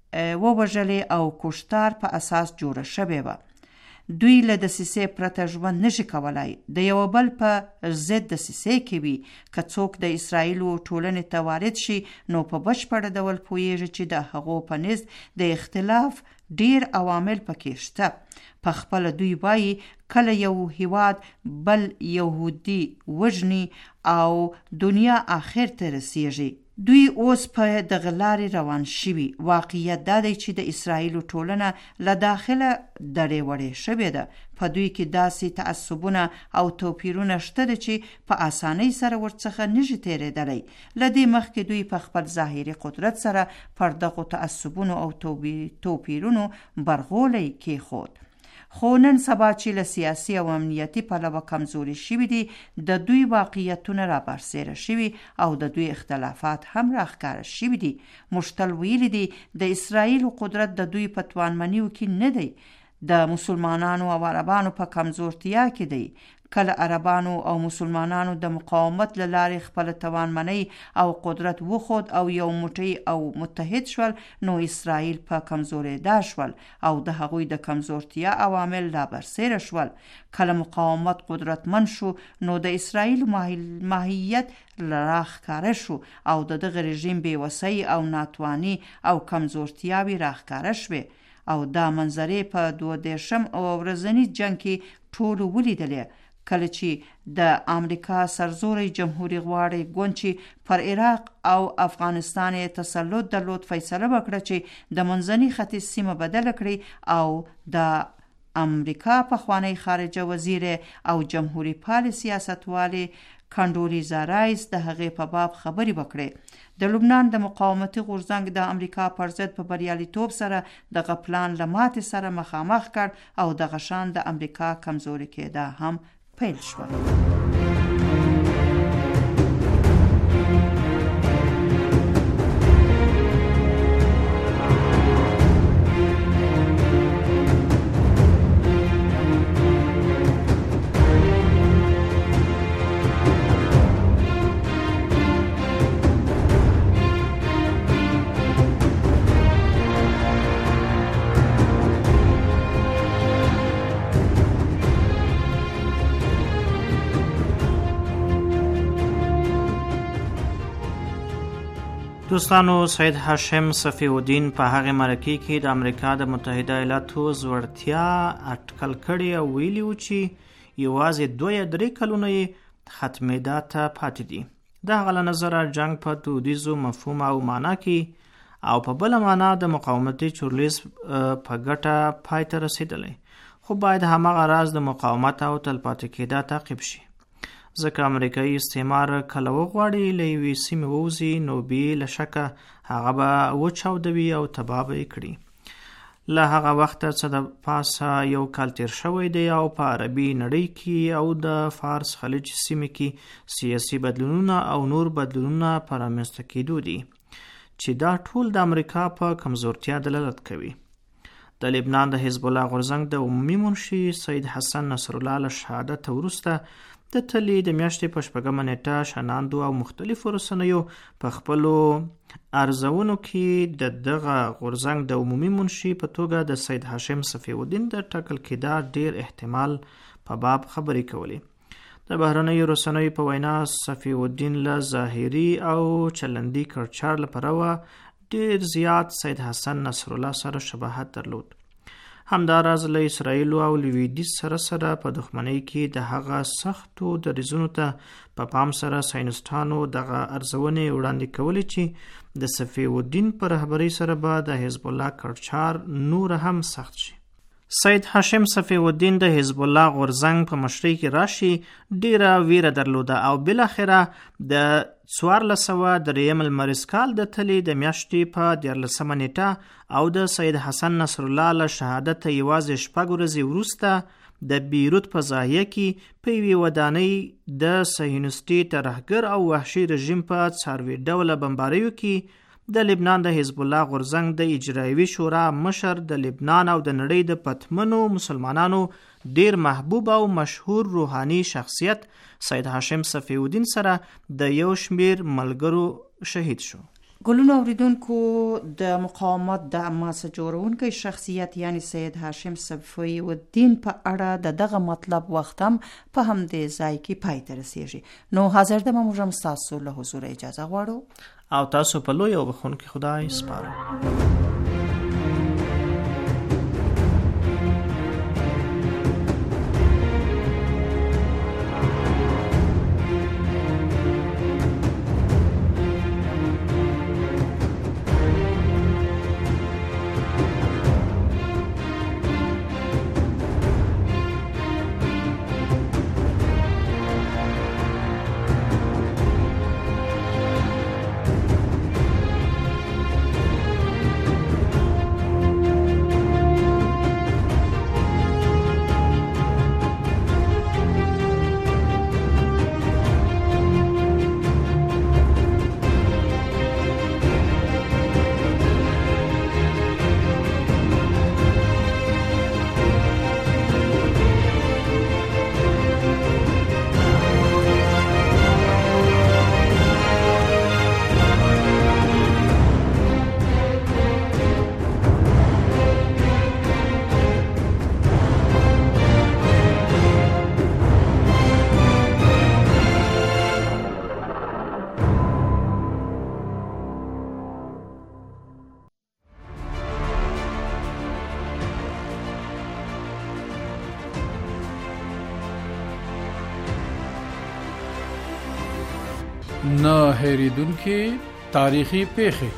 [SPEAKER 5] ووژلې او کشتار په اساس جوړه شوې وه. دوی له دسیسې پرته ژوند نشي کولای. د یو بل په ضد دسیسې کوي. که څوک د اسرائیلو ټولنې ته وارد شي نو په بشپړ ډول پوهیږي چې د هغو په نزد د اختلاف ډیر عوامل پکې شته. په خپل دوی وایي کله یو هیواد بل یهودي وژني او دنیا آخر ته رسیږي. دوی اوس په دغه لارې روان شوي. واقعیت دا دی چې د اسرائیلو ټولنه له داخله درې وړې شوې ده. په دوی کې داسې تعصبونه او توپیرونه شته ده چې په اسانۍ سره ورڅخه نشي تېرېدلی. له دې مخکې دوی په خپل ظاهري قدرت سره پر دغو تعصبونو او توپیرونو برغولی کېښود. خو نن سبا چې له سیاسي او امنیتي پلوه کمزوري شوي دي، د دوی واقعیتونه را برسېره شوي او د دوی اختلافات هم راښکاره شوي دي. موږ تل ویلي دي د اسرائیلو قدرت د دوی په توانمنیو کې نه دی، د مسلمانانو او عربانو په کمزورتیا کې دی. کله عربانو او مسلمانانو د مقاومت له لارې خپل توانمنۍ او قدرت وخود او یو موټی او متحد شول، نو اسرائیل په کمزورېدا شول او د هغوی د کمزورتیا عوامل لا برسېره شول. کله مقاومت قدرتمن شو نو د اسرائیل ماهیت راښکاره شو او د دغه رژیم بېوسۍ او ناتواني او کمزورتیاوې راښکاره شوې. او دا منظرې په 22 ورځني جنگ کې ټولو ولیدلې. کله چې د امریکا سرزوري جمهوریت غواړي ګوند چې پر عراق او افغانستان تسلط درلود فیصله وکړه چې د منځني ختیځ سیمه بدل کړي او د امریکا پخوانی خارجه وزیر او جمهوریت پال سیاستوالي کانډولیزا رایس د هغې په باب خبرې وکړې. د لبنان د مقاومتي غورځنګ د امریکا پر ضد په بریالیتوب سره دغه پلان له ماتې سره مخامخ کړ او دغه شان د امریکا کمزوري کېدا هم پیل شول.
[SPEAKER 4] دوستانو، سید هاشم صفی الدین په هغه مرکه کې د امریکا د متحده ایالاتو زورتیا اټکل کړي او ویلي و چې یوازې 2-3 کلونه ختمېدا ته پاتې دي. د هغه له نظره جنگ په دودیزو مفهوم او معنا کې او په بل معنا د مقاومتي چورلیز په ګټه پای ته رسیدلی، خو باید همغه راز د مقاومت او تلپاتې کېدا تعقیب شي. ځکه امریکایي استعمار کله وغواړي له یوې سیمې ووځي نو بې له شکه هغه به وچاودوي او تباه به یې کړي. له هغه وخته څه د پاسه یو کال تیر شوی دی او په عربي نړۍ کې او د فارس خلیج سیمې کې سیاسي بدلونونه او نور بدلونونه په رامنځته کېدو دي چې دا ټول د امریکا په کمزورتیا دلالت کوي. د لبنان د حزب الله غورځنګ د عمومي منشي سید حسن نصرالله له شهادت وروسته د تلې د میاشتې په 8 نیټه شناندو او مختلفو رسنیو په خپلو ارزونو کې د دغه غورځنګ د عمومي منشي په توګه د سید هاشم صفی الدین د ټاکل کېدا ډیر احتمال په باب خبرې کولې. د بهرنیو رسنیو په وینا صفی الدین له ظاهري او چلندي کړچار لپاره ډیر زیات سید حسن نصرالله سره شباهت درلود. همداراز له اسرائیل او لویدیز سره په دښمنۍ کې د هغه سختو دریځونو ته په پام سره ساینسټانو دغه ارزونې وړاندې کولې چې د صفی الدین په رهبرۍ سره به د حزب الله کړچار نور هم سخت شي. سید هاشم صفی الدین د حزب الله غورځنګ په مشرۍ کې راشي ډیره ویره درلوده او بل اخره د 1403 لمریز کال د تلې د میاشتې په 14 نیټه او د سید حسن نصرالله له شهادت یوازې 4 ورځې وروسته د بیروت په ځایه کې په یوې ودانۍ د صهیونیستي ترهګر او وحشي رژیم په څاروي ډوله بمباریو کې د لبنان د حزب الله غورځنګ د اجرایوي شورا مشر د لبنان او د نړۍ د پتمنو مسلمانانو ډیر محبوب او مشهور روحاني شخصیت سید هاشم صفی الدین سره د یو شمیر ملګرو شهید شو.
[SPEAKER 5] ګلونو اوریدونکو د مقاومت د حماسه جوړونکي شخصیت یعنی سید هاشم صفوي الدین په اړه دغه مطلب وخت هم په همدې ځای کې پای ته رسیږي. نو حاضر د موږ تاسو له حضور اجازه غواړو
[SPEAKER 4] او تاسو په لوی او بخښونکي خدای سپارو.
[SPEAKER 6] نه هېریدونکې تاریخي پیښې.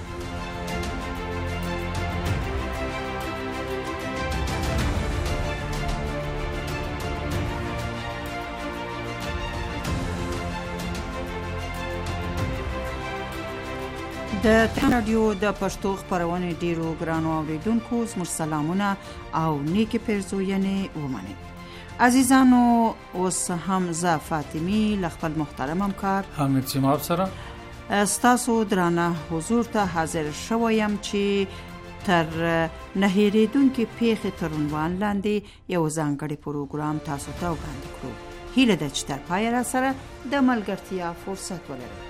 [SPEAKER 5] د رادیو د پښتو خپرونې ډیرو ګرانو اوریدونکو زموږ سلامونه او نیکی پیرزوینې ومنئ. عزیزانو اوس هم زه فاطمی له خپل محترم همکار
[SPEAKER 6] حامد سیماب سره
[SPEAKER 5] ستاسو درانه حضور ته حاضر شویم چې تر نه هېرېدونکې پیښې تر عنوان لاندې یو ځانګړی پروګرام تاسو ته وړاندې کړو. هیله ده چې تر پایه را سره د ملګرتیا فرصت ولرئ.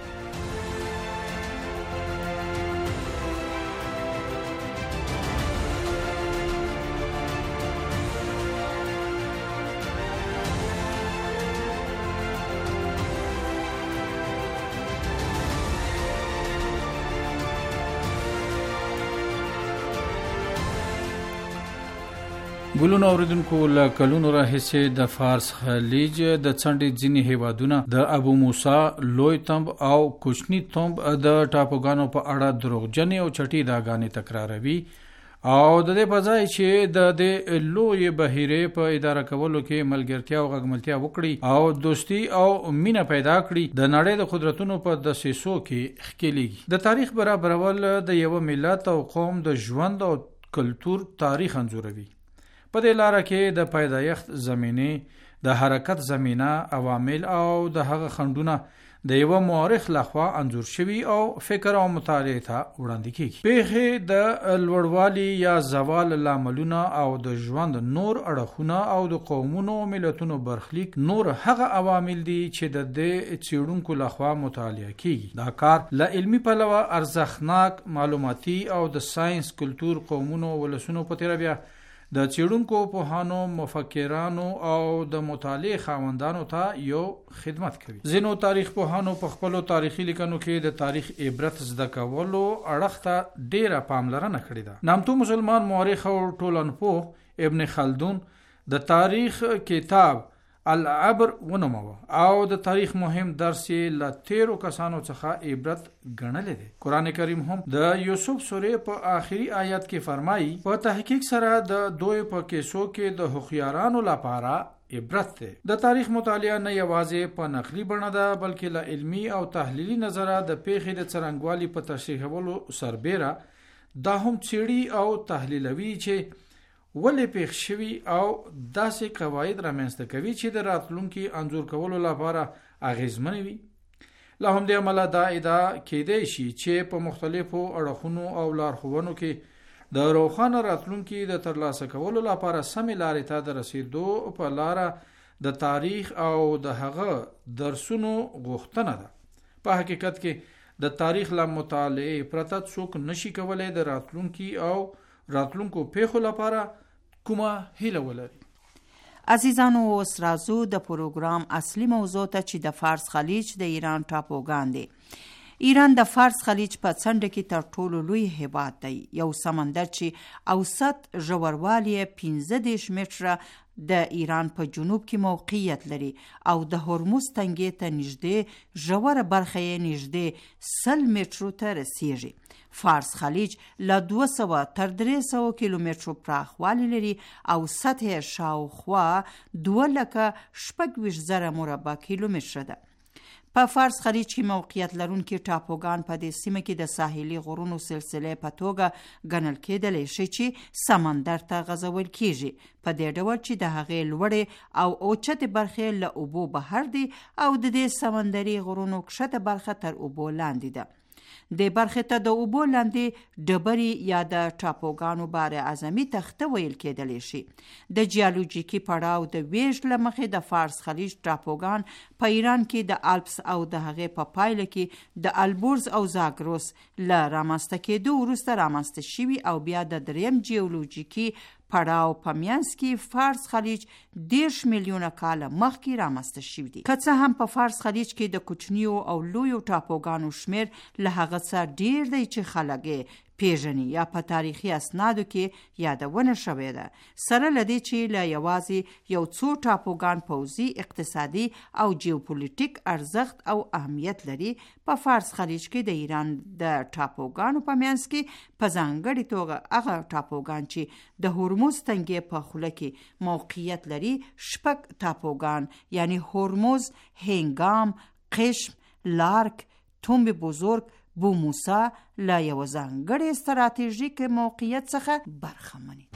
[SPEAKER 6] ګلونو اوریدونکو له کلونو راهیسې د فارس خلیج د څنډې ځینې هیوادونه د ابو موسی لوی تمب او کوچنی تمب د ټاپوګانو په اړه دروغجنې او چټي ادعاګانې تکراروي او د دې په ځای چې د لوی بهیرې په اداره کولو کې ملګرتیا او غږملتیا وکړي او دوستی او مینه پیدا کړي، د نړۍ د قدرتونو په دسیسو کې ښکېلېږي. د تاریخ برابرول د یو ملت او قوم د ژوند او کلتور تاریخ انځوروي. په دې لاره کې د پیدایښت زمینه، د حرکت زمینه، عوامل او د هغه خنډونه د یو مورخ لخوا انځور شوي او فکر او مطالعه ته وړاندې کیږي. پیښې د لوړوالي یا زوال لاملونه او د ژوند نور اړخونه او د قومونو او ملتونو برخلیک نور هغه عوامل دي چې د دې څېړونکو لخوا مطالعه کیږي. دا کار له علمي پلوه ارزښتناک، معلوماتي او د ساينس، کلتور، قومونو او ولسونو په تیر بیا د څېړونکو، پوهانو، مفکرانو او د مطالعې خاوندانو ته یو خدمت کوي. ځینو تاریخ پوهانو په خپلو تاریخي لیکنو کې د تاریخ عبرت زده کولو اړخ ته ډیره پاملرنه کړې ده. نامتو مسلمان مورخ او ټولنپوه ابن خلدون د تاریخ کتاب العبر ونوموه او د تاریخ مهم درس یې له تیرو کسانو څخه عبرت ګڼلی دی. قرآن کریم هم د یوسف سورې په آخري آیت کې فرمایي په تحقیق سره د دوی په کیسو کې د هوښیارانو لپاره عبرت دی. د تاریخ مطالعه نه یوازې په نقلي بڼه ده بلکې له علمي او تحلیلي نظره د پیښې د څرنګوالي په تشریحولو سربیره دا هم څېړي او تحلیلوي چې ولې پیښ شوي او داسې قواعد رامنځته کوي چې د راتلونکي انځور کولو لپاره اغیزمن وي. له همدې امله دا ادعا کېدای شي چې په مختلفو اړخونو او لارښوونو کې د روښانه راتلونکي د ترلاسه کولو لپاره سمې لارې ته د رسیدو په لاره د تاریخ او د هغه درسونو غوښتنه ده. په حقیقت کې د تاریخ له مطالعه پرته څوک نشي کولای د راتلونکو پیښو لپاره کومه هیله ولري.
[SPEAKER 5] عزیزانو، اوس راځو د پروګرام اصلي موضوع ته چې د فارس خلیج د ایران ټاپوګان دی. ایران د فارس خلیج په څنډه کې تر ټولو لوی هیواد دی، یو سمندر چې اوسط ژوروالی 15 متره د ایران په جنوب کې موقعیت لري او د هرمز تنګې ته نږدې ژوره برخه یې نږدې 100 مترو ته رسیږي. فارس خلیج له 200 تر 300 کیلومترو پراخوالی لري او سطح شاوخوا 2,26,000 مربع کیلومتره ده. په فارس خلیج کې موقعیت لرونکي ټاپوګان په دې سیمه کې د ساحلي غرونو سلسله په توګه ګڼل کېدلی شي چې سمندر ته غځول کیږي، په دې ډول چې د هغې لوړې او اوچتې برخې له اوبو بهر دي او د دې سمندري غرونو کښته برخه تر اوبو لاندې ده. د برخې ته د اوبو لاندې ډبرې یا د ټاپوګانو بار اعظمي تخته ویل کېدلی شي. د جیولوژیکي پړاو د ویش له مخې د فارس خلیج ټاپوګان په ایران کې د الپس او د هغې په پایله کې د البورز او زاګروس له رامنځته کېدو وروسته رامنځته شوي او بیا د دریم جیولوژیکي پړاو په منځ کې فارس خلیج 10 میلیونه کاله مخکې رامنځته شوي دي. که څه هم په فارس خلیج کې د کوچنیو او لویو ټاپوګانو شمیر له هغه څه ډیر دی چې خلک یې پیژني یا په تاریخي اسنادو کې یادونه شوې ده، سره له دې چې له یوازې یو څو ټاپوګان پوځي، اقتصادي او جیوپولیټیک ارزښت او اهمیت لري. په فارس خلیج کې د ایران د ټاپوګانو په منځ کې په ځانګړې توګه هغه ټاپوګان چې د هرمز تنګې په خوله کې موقعیت لري 6 ټاپوګان یعنی هرمز، هنگام، قشم، لارک، تومب بزرگ، بو موسی له یو ځانګړي ستراتیژیک موقعیت څخه برخمن دي.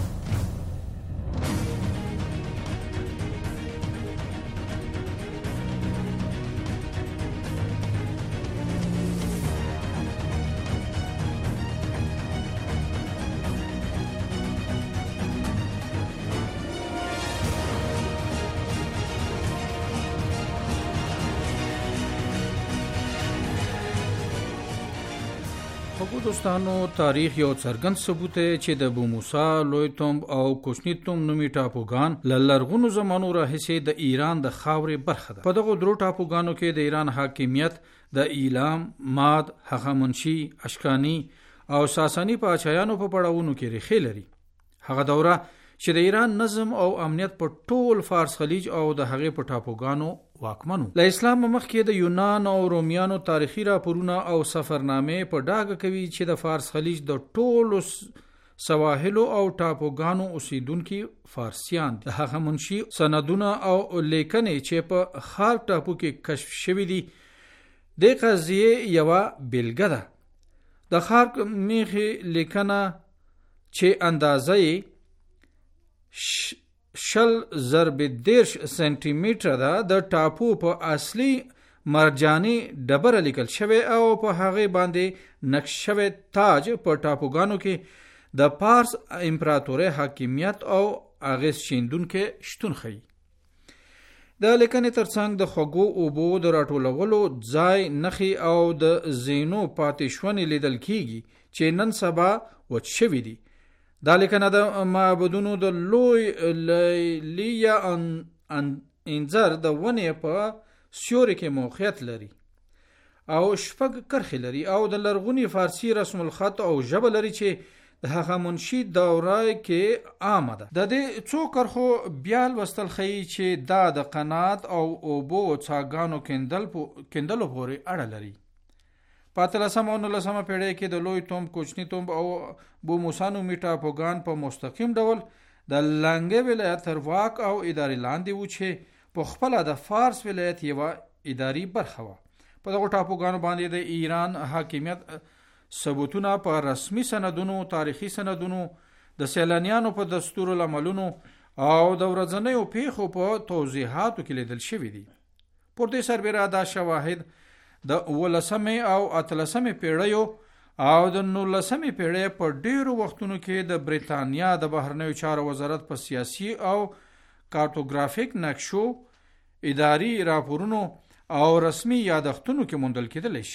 [SPEAKER 6] دوستانو، تاریخ یو څرګند ثبوت دی چې د بو موسی، لوی تومب او کوچنی تومب نومي ټاپوګان له لرغونو زمانو راهیسې د ایران د خاورې برخه ده. په دغو درو ټاپوګانو کې د ایران حاکمیت د ایلام، ماد، هخامنشي، اشکانی او ساسانی پاچایانو په پړاوونو کې ریښې لري. هغه دوره چې د ایران نظم او امنیت په ټول فارس خلیج او د هغې په ټاپوګانو واکمنو. له اسلام مخکې د یونان او رومیانو تاریخي راپورونه او سفرنامې په ډاګه کوي چې د فارس خلیج د ټولو سواحلو او ټاپوګانو اوسیدونکي فارسیان دي. د هخامنشي سندونه او لیکنې چې په خارک ټاپو کې کشف شوي دي د قضیې یوه بیلګه ده. د خارک میخي لیکنه چې اندازه 0.10 سانتي متره ده د ټاپو په اصلي مرجاني ډبره لیکل شوی او په هغه باندې نقش شوی تاج په ټاپوګانو کې د پارس امپراتورۍ حاکمیت او اغیز شیندونکو شتون ښيي. د لیکنې ترڅنګ د خوږو اوبو د راټولولو ځای نښې او د زینو پاتې شونې لیدل کیږي چې نن سبا وچ شوي دي. دا لیکنه د معبدونو د لوی لیا انځر د ونې په سیوري کې موقعیت لري او 6 کرښې لري او د لرغوني فارسی رسم الخط او ژبه لري چې د هخامنشي دوره کې عامه ده. د دې څو کرښو بیا لوستل ښیي چې دا د قنات او اوبو څاګانو کیندلو پورې اړه لري. په 13 او 19 پیړۍ کې د لوی تومب، کوچنی تومب او بو موسی نومي ټاپوګان په مستقیم ډول د لنګې ولایت تر واک او ادارې لاندې و چې په خپله د فارس ولایت یوه اداري برخه وه. په دغو ټاپوګانو باندې د ایران حاکمیت ثبوتونه په رسمي سندونو، تاریخي سندونو، د سیلانیانو په دستورالعملونو او د ورځنیو پیښو په توضیحاتو کې لیدل شوي دي. پر دې سربیره دا شواهد د 18 او 18 پیړیو او د 19 پیړۍ په ډیرو وختونو کې د بریتانیا د بهرنیو چارو وزارت په سیاسي او کارتوګرافیک نقشو، اداري راپورونو او رسمي یادښتونو کې موندل کېدلی شي.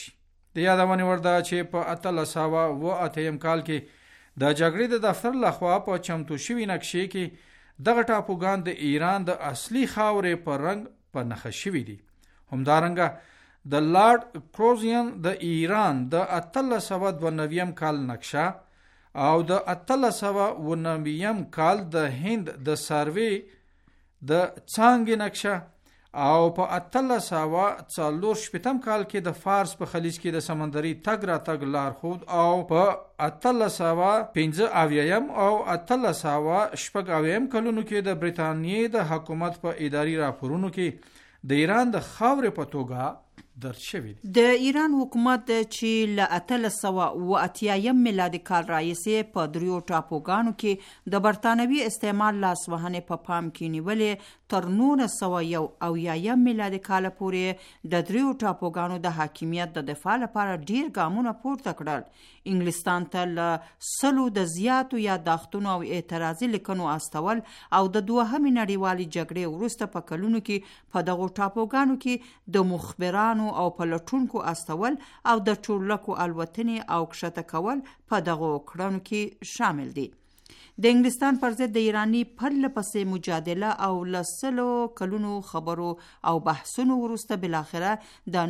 [SPEAKER 6] د یادونې وړ ده چې په 1808 کال کې د جګړې د دفتر لخوا په چمتو شوي نقشې کې دغه ټاپوګان د ایران د اصلي خاورې په رنګ په نښه شوي دي. همدارنګه د لارډ کروزین د ایران د 1892 کال نقشه او د 1899 کال د هند د سروې د څانګې نقشه او په 1840 کال کې د فارس په خلیج کې د سمندري تګ راتګ لارښود او په 1885 او 1886 کلونو کې د برټانیې د حکومت په اداري راپورونو کې د ایران د خاورې په توګه درج شوی دی.
[SPEAKER 5] د ایران حکومت چې له 1880 میلادي کال راهیسې په 3 ټاپوګانو کې د برتانوي استعمار لاسوهنې په پام کې نیولې تر 1901 میلادي کال پورې د 3 ټاپوګانو د حاکمیت د دفاع لپاره ډیر ګامونه پورته کړل. انګلستان ته له 100 د زیاتو یاداښتونو او اعتراضي لیکنو استول او د دوهمې نړیوالې جګړې وروسته په کلونو کې په دغو ټاپوګانو کې د مخبرانو او پلټونکو استول او د چورلکو الوتنې او کښته کول په دغو کړنو کې شامل دي. د انګلستان پر ضد د ایرانی پرله پسې مجادله او لسلو کلونو خبرو او بحثونو وروسته بالاخره د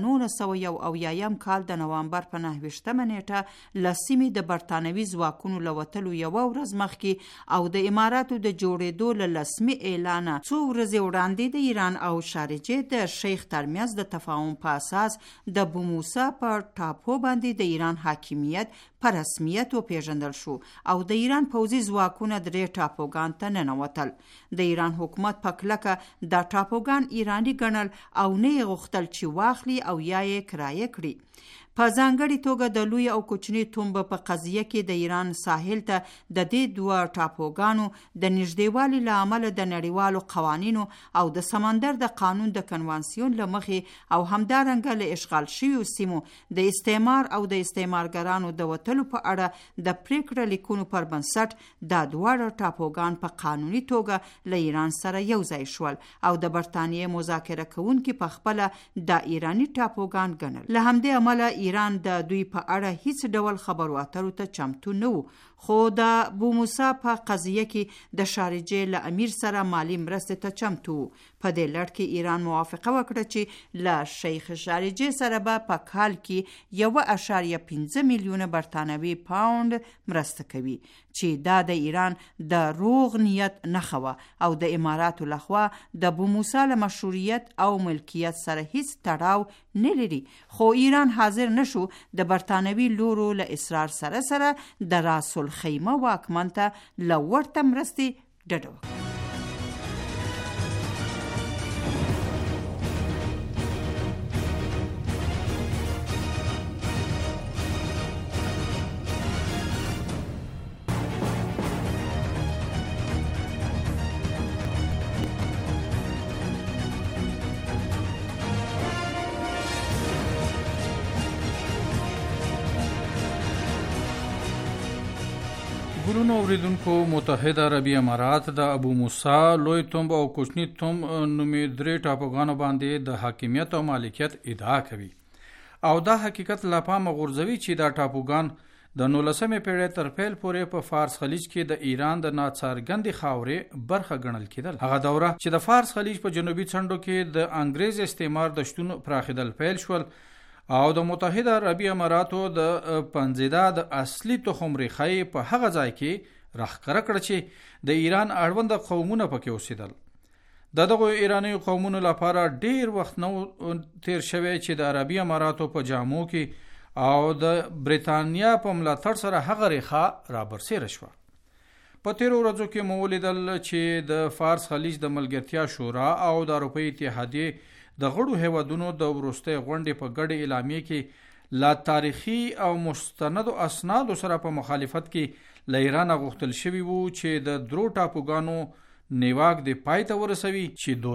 [SPEAKER 5] 1901 کال د نوامبر په 29 نیټه لسیمې د برتانوي ځواکونو لوتلو یو ورځ مخکې او د اماراتو د جوړېدو له لسمي اعلان څو ورځې وړاندې د ایران او شارجه د شیخ ترمنځ د تفاهم په اساس د بوموسا په ټاپو باندې د ایران حاکمیت په رسمیت وپیژندل شو او د ایران پوځي ځواکونه 3 ټاپوګان ته ننوتل. د ایران حکومت په کلکه دا ټاپوګان ایرانی ګڼل او نه غوښتل چې واخلي او یا یې کرایه کړي. په ځانګړي توګه د لوی او کوچني تومب په قضیه کې د ایران ساحل ته د دې 2 ټاپوګانو د نږدېوالي له امله د نړیوالو قوانینو او د سمندر د قانون د کنوانسیون له مخې او همدارنګه له اشغال شویو سیمو د استعمار او د استعمارګرانو د وتلو په اړه د پریکړه لیکونو پر بنسټ دا 2 ټاپوګان په قانوني توګه له ایران سره یو ځای شول او د برتانیې مذاکره کوونکي په خپل د ایرانی ټاپوګان ګڼل. له همدې امله ایران د دوی په اړه هیڅ ډول خبرو اترو ته چمتو نه و، خو د بوموسا په قضیه کې د شارجه له امیر سره مالی مرستې ته چمتو. په دې لړ کې ایران موافقه وکړه چې له شیخ شارجه سره به په کال کې 1.5 میلیون برتانوي پاوند مرسته کوي چې دا د ایران د روغ نیت نښه وه او د اماراتو لخوا د بوموسا له مشروعیت او ملکیت سره هیڅ تړاو نه لري. خو ایران حاضر نشو د برتانوي لورو له اصرار سره د راس الخیمه واکمن ته له ورته مرستې ډډه وکړه.
[SPEAKER 6] ګلونو اوریدونکو، متحده عربي امارات د ابو موسی لوی تومب او کوچني تومب نومې 3 ټاپوګانو باندې د حاکمیت او مالکیت ادعا کوي او دا حقیقت لا پامه غورځوي چې دا ټاپوګان د 19مې پیړۍ تر پیل پورې په فارس خلیج کې د ایران د ناڅرګندې خاورې برخه ګڼل کېدل. هغه دوره چې د فارس خلیج په جنوبي څنډو کې د انګریز استعمار د شتون پراخېدل پیل شول او د متحده عربي اماراتو د پنځیدا د اصلي تخم ریښې په هغه ځای کې راښکاره کړه چې د ایران اړوند قومونه پکې اوسېدل. دغه ایرانی قومونو لپاره ډیر وخت نو تیر شوی چې د عربي اماراتو په جامو کې او د برېټانیا په ملاتړ سره هغه ریښه رابرسېره شوه. په تیرو ورځو کې مو ولیدل چې د فارس خلیج د ملګرتیا شورا او د اروپایي اتحادیې د غړو هیوادونو د وروستۍ غونډې په ګډه اعلامیه کې لا تاریخي او مستندو اسنادو سره په مخالفت کې له ایران غوښتل شوی وو چې د 3 ټاپوګانو نیواک د پای ته ورسوي چې دوی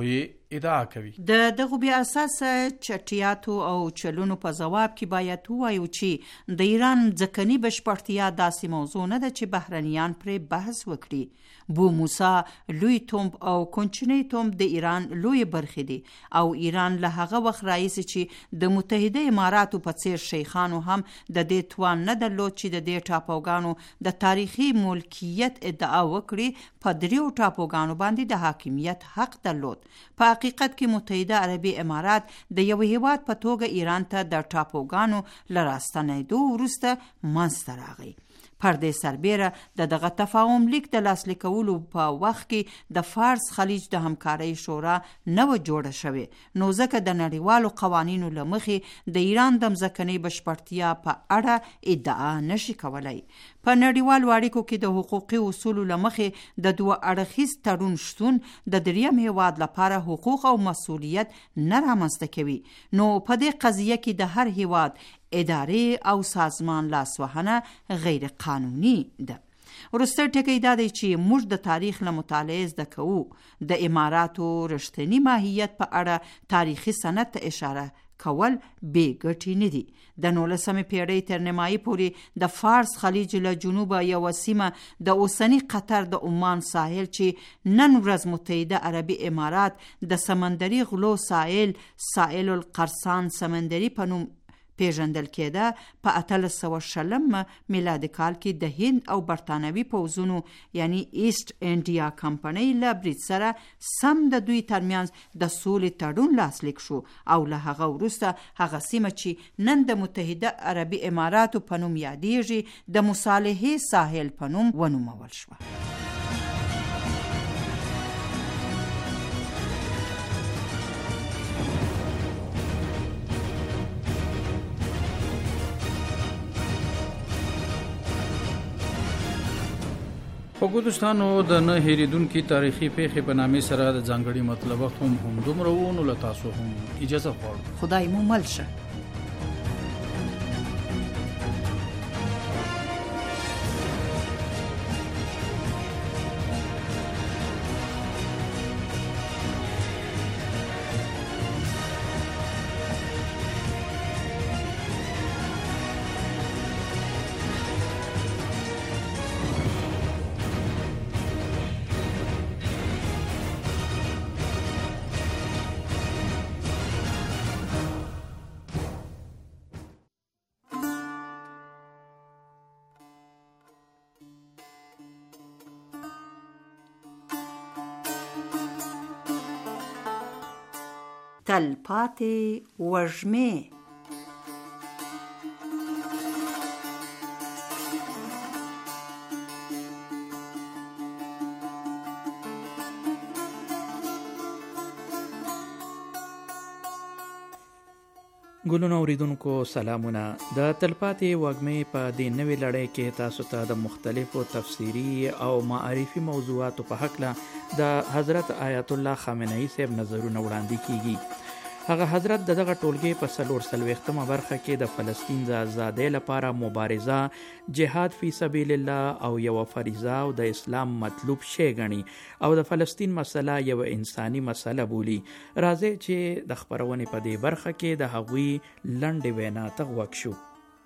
[SPEAKER 6] ادعا کوي.
[SPEAKER 5] د دغه بیا اساس چټیاتو او چلونو په جواب کې باید وایو چې د ایران ځکنی بشپړتیا داسې موضوع نه ده چې بهرنیان پرې بحث وکړي. بو موسی لوی تومب او کنچنی تومب د ایران لوی برخې دي او ایران له هغه وخت راځي چې د متحده اماراتو په څیر شیخانو هم د دې توان نه درلود چې د دې ټاپوګانو د تاریخي ملکیت ادعا وکړي. په دریو ټاپوګانو باندې د حاکمیت حق درلود. په حقیقت کې متحده عربي امارات د یو هیواد په توګه ایران ته د ټاپوګانو له راستنېدو وروسته منځته راغی. پر دې سربیره د دغه تفاهم لیک د لاسلیک کولو په وخت کې د فارس خلیج د همکارۍ شورا نه و جوړه شوې، نو ځکه د نړیوالو قوانینو له مخې د ایران د ځمکنۍ بشپړتیا په اړه ادعا نشي کولای. په نړیوالو اړیکو کې د حقوقي اصولو له مخې د دوه اړخیز تړون شتون د دریم هیواد لپاره حقوق او مسؤلیت نه رامنځته کوي. نو په دې قضیه کې د هر هیواد ادارې او سازمان لاسوهنه غیر قانوني ده. وروسته ټکی دا دی چې موږ د تاریخ له مطالعې زده کوو. د اماراتو رښتینی ماهیت په اړه تاریخي سند ته اشاره کول بې ګټې نه دي. د 19مې پیړۍ تر نیمایي پورې د فارس خلیج له جنوبه یوه سیمه د اوسني قطر د عمان ساحل چې نن ورځ متحده عربي امارات د سمندري غلو ساحل القرصان سمندري په نوم پیژندل کېده، په 1860 میلادي کال کې د هند او برتانوي پوځونو یعنی ایست انډیا کمپنۍ له برید سره سم د دوی ترمنځ د سولې تړون لاسلیک شو او له هغه وروسته هغه سیمه چې نن د متحده عربي اماراتو په نوم یادېږي د مصالحې ساحل په نوم ونومول شوه.
[SPEAKER 6] په ګودستانو د نه هېریدونکي تاریخي پیښې په نامې سره د ځانګړي مطلب هم دومره وو، نو له تاسو هم اجازه غواړو.
[SPEAKER 5] خدای مو مل شه. تلپاتې وږمې.
[SPEAKER 7] ګلونو اوریدونکو سلامونه. د تلپاتې وږمې په دې نوې لړۍ کې تاسو ته د مختلفو تفسیری او معرفي موضوعاتو په هکله د حضرت آیت الله خامنه‌ای صاحب نظرونه وړاندې کیږي. هغه حضرت دغه ټولګي په 440مه برخه کې د فلسطین د آزادۍ لپاره مبارزه، جهاد فی سبیل الله او یو فریضه او د اسلام مطلوب شی غني او د فلسطین مسله یو انساني مسله بولی. راځي چې د خبرونې په دې برخه کې د هغوی لنډې وینا ته غوږ شو.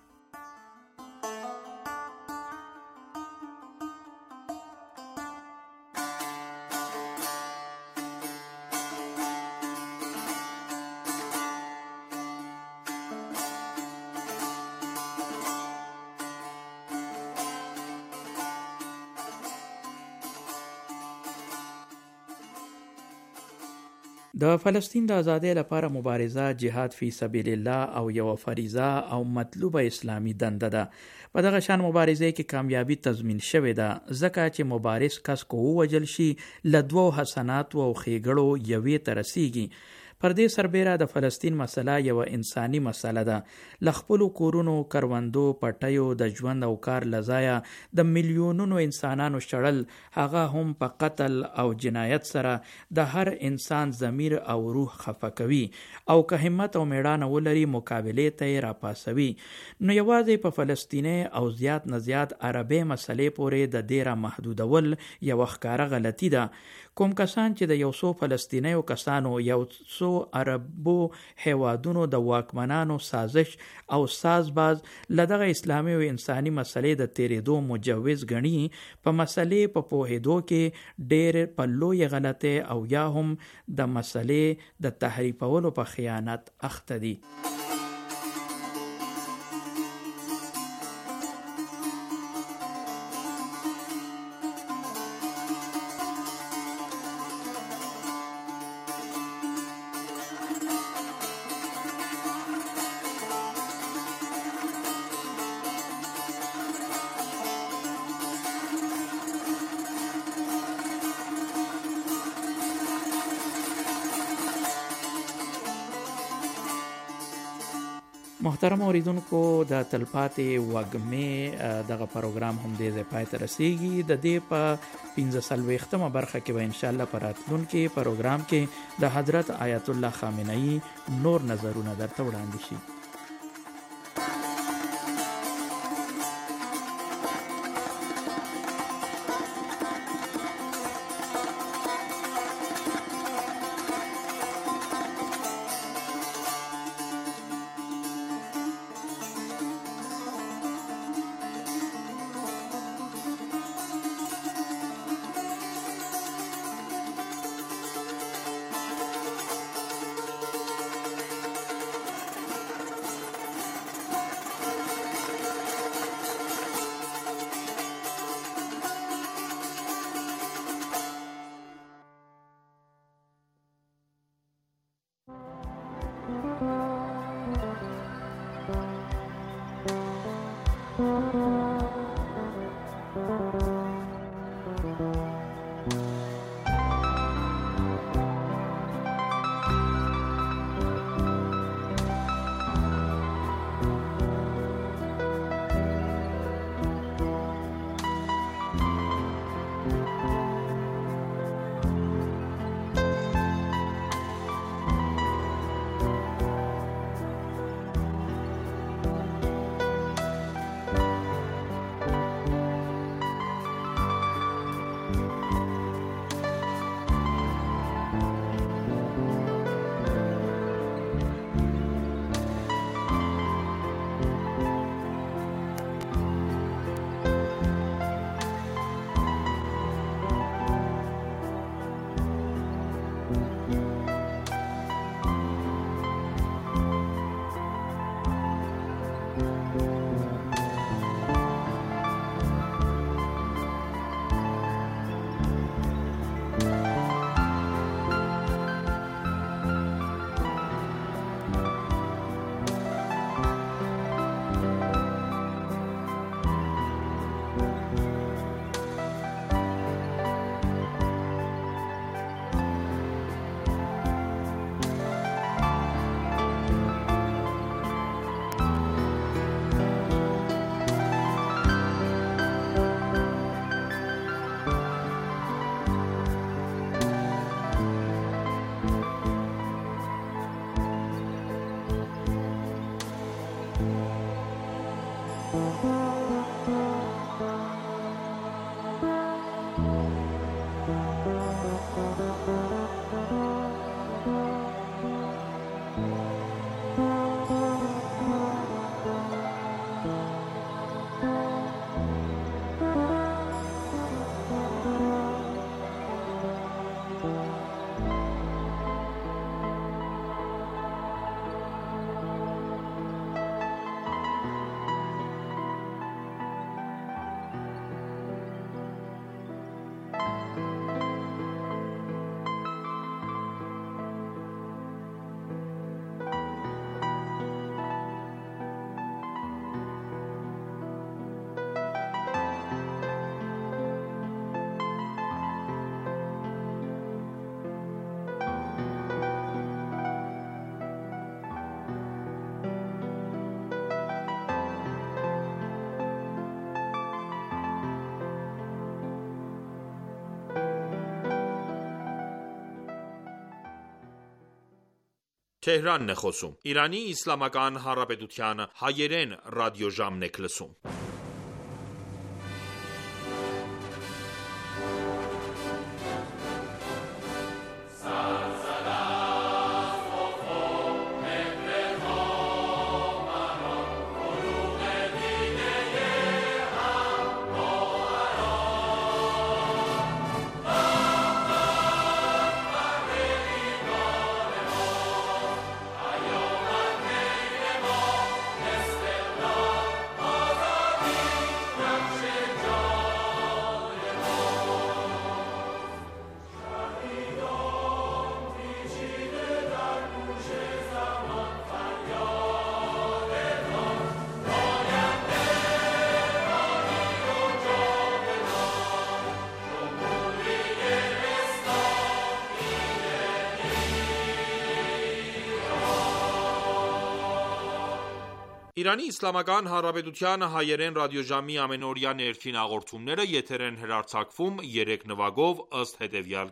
[SPEAKER 7] د فلسطین د آزادۍ لپاره مبارزه، جهاد فی سبیل الله او یو فریضه او مطلوبه اسلامی دنده ده. په دغه شان مبارزه کې کامیابی تضمین شوې ده، ځکه چې مبارز کس کو وجل شي له دوو حسنات او خېګړو یوې ته رسیږي. پر دې سربیره د فلسطین مسله یو انساني مسله ده. لخپلو کورونو، کروندو، پټیو د ژوند او کار لزایا د میلیونونو انسانانو شړل، هغه هم په قتل او جنایت سره د هر انسان ضمیر او روح خفه کوي او که همت او میړانه ولري مقابله ته راپاسوي. نو یوازې په فلسطیني او زیات نه زیات عربي مسلې پورې د دې را محدودول یو ښکاره غلطي ده. کوم کسان چې د یو څو فلسطینیو کسانو، یو څو عربو هیوادونو د واکمنانو سازش او سازباز لدغه اسلامي او انساني مسلې د تیرېدو مجوز غني، په مسلې په پوهېدو کې ډېر په لوی غلطه او یا هم د مسلې د تحریفولو په خیانت اخته دي. محترم اوریدونکو، د تلپاتې وږمې دغه پروګرام هم دې ځای پای ته رسیږي. د دې په 15 برخه کې به ان شاء الله په راتلونکي پروګرام کې د حضرت آیت الله خامنه‌ای نور نظرونه درته وړاندې شي.
[SPEAKER 8] Թեհրանն է խոսում։ Իրանի Իսլամական Հանրապետության հայերեն ռադիոժամն եք լսում։ Իրանի Իսլամական Հանրապետության հայերեն ռադիոժամի ամենօրյա ներքին հաղորդումները եթեր են հեռարձակվում 3 նվագով ըստ հետևյալ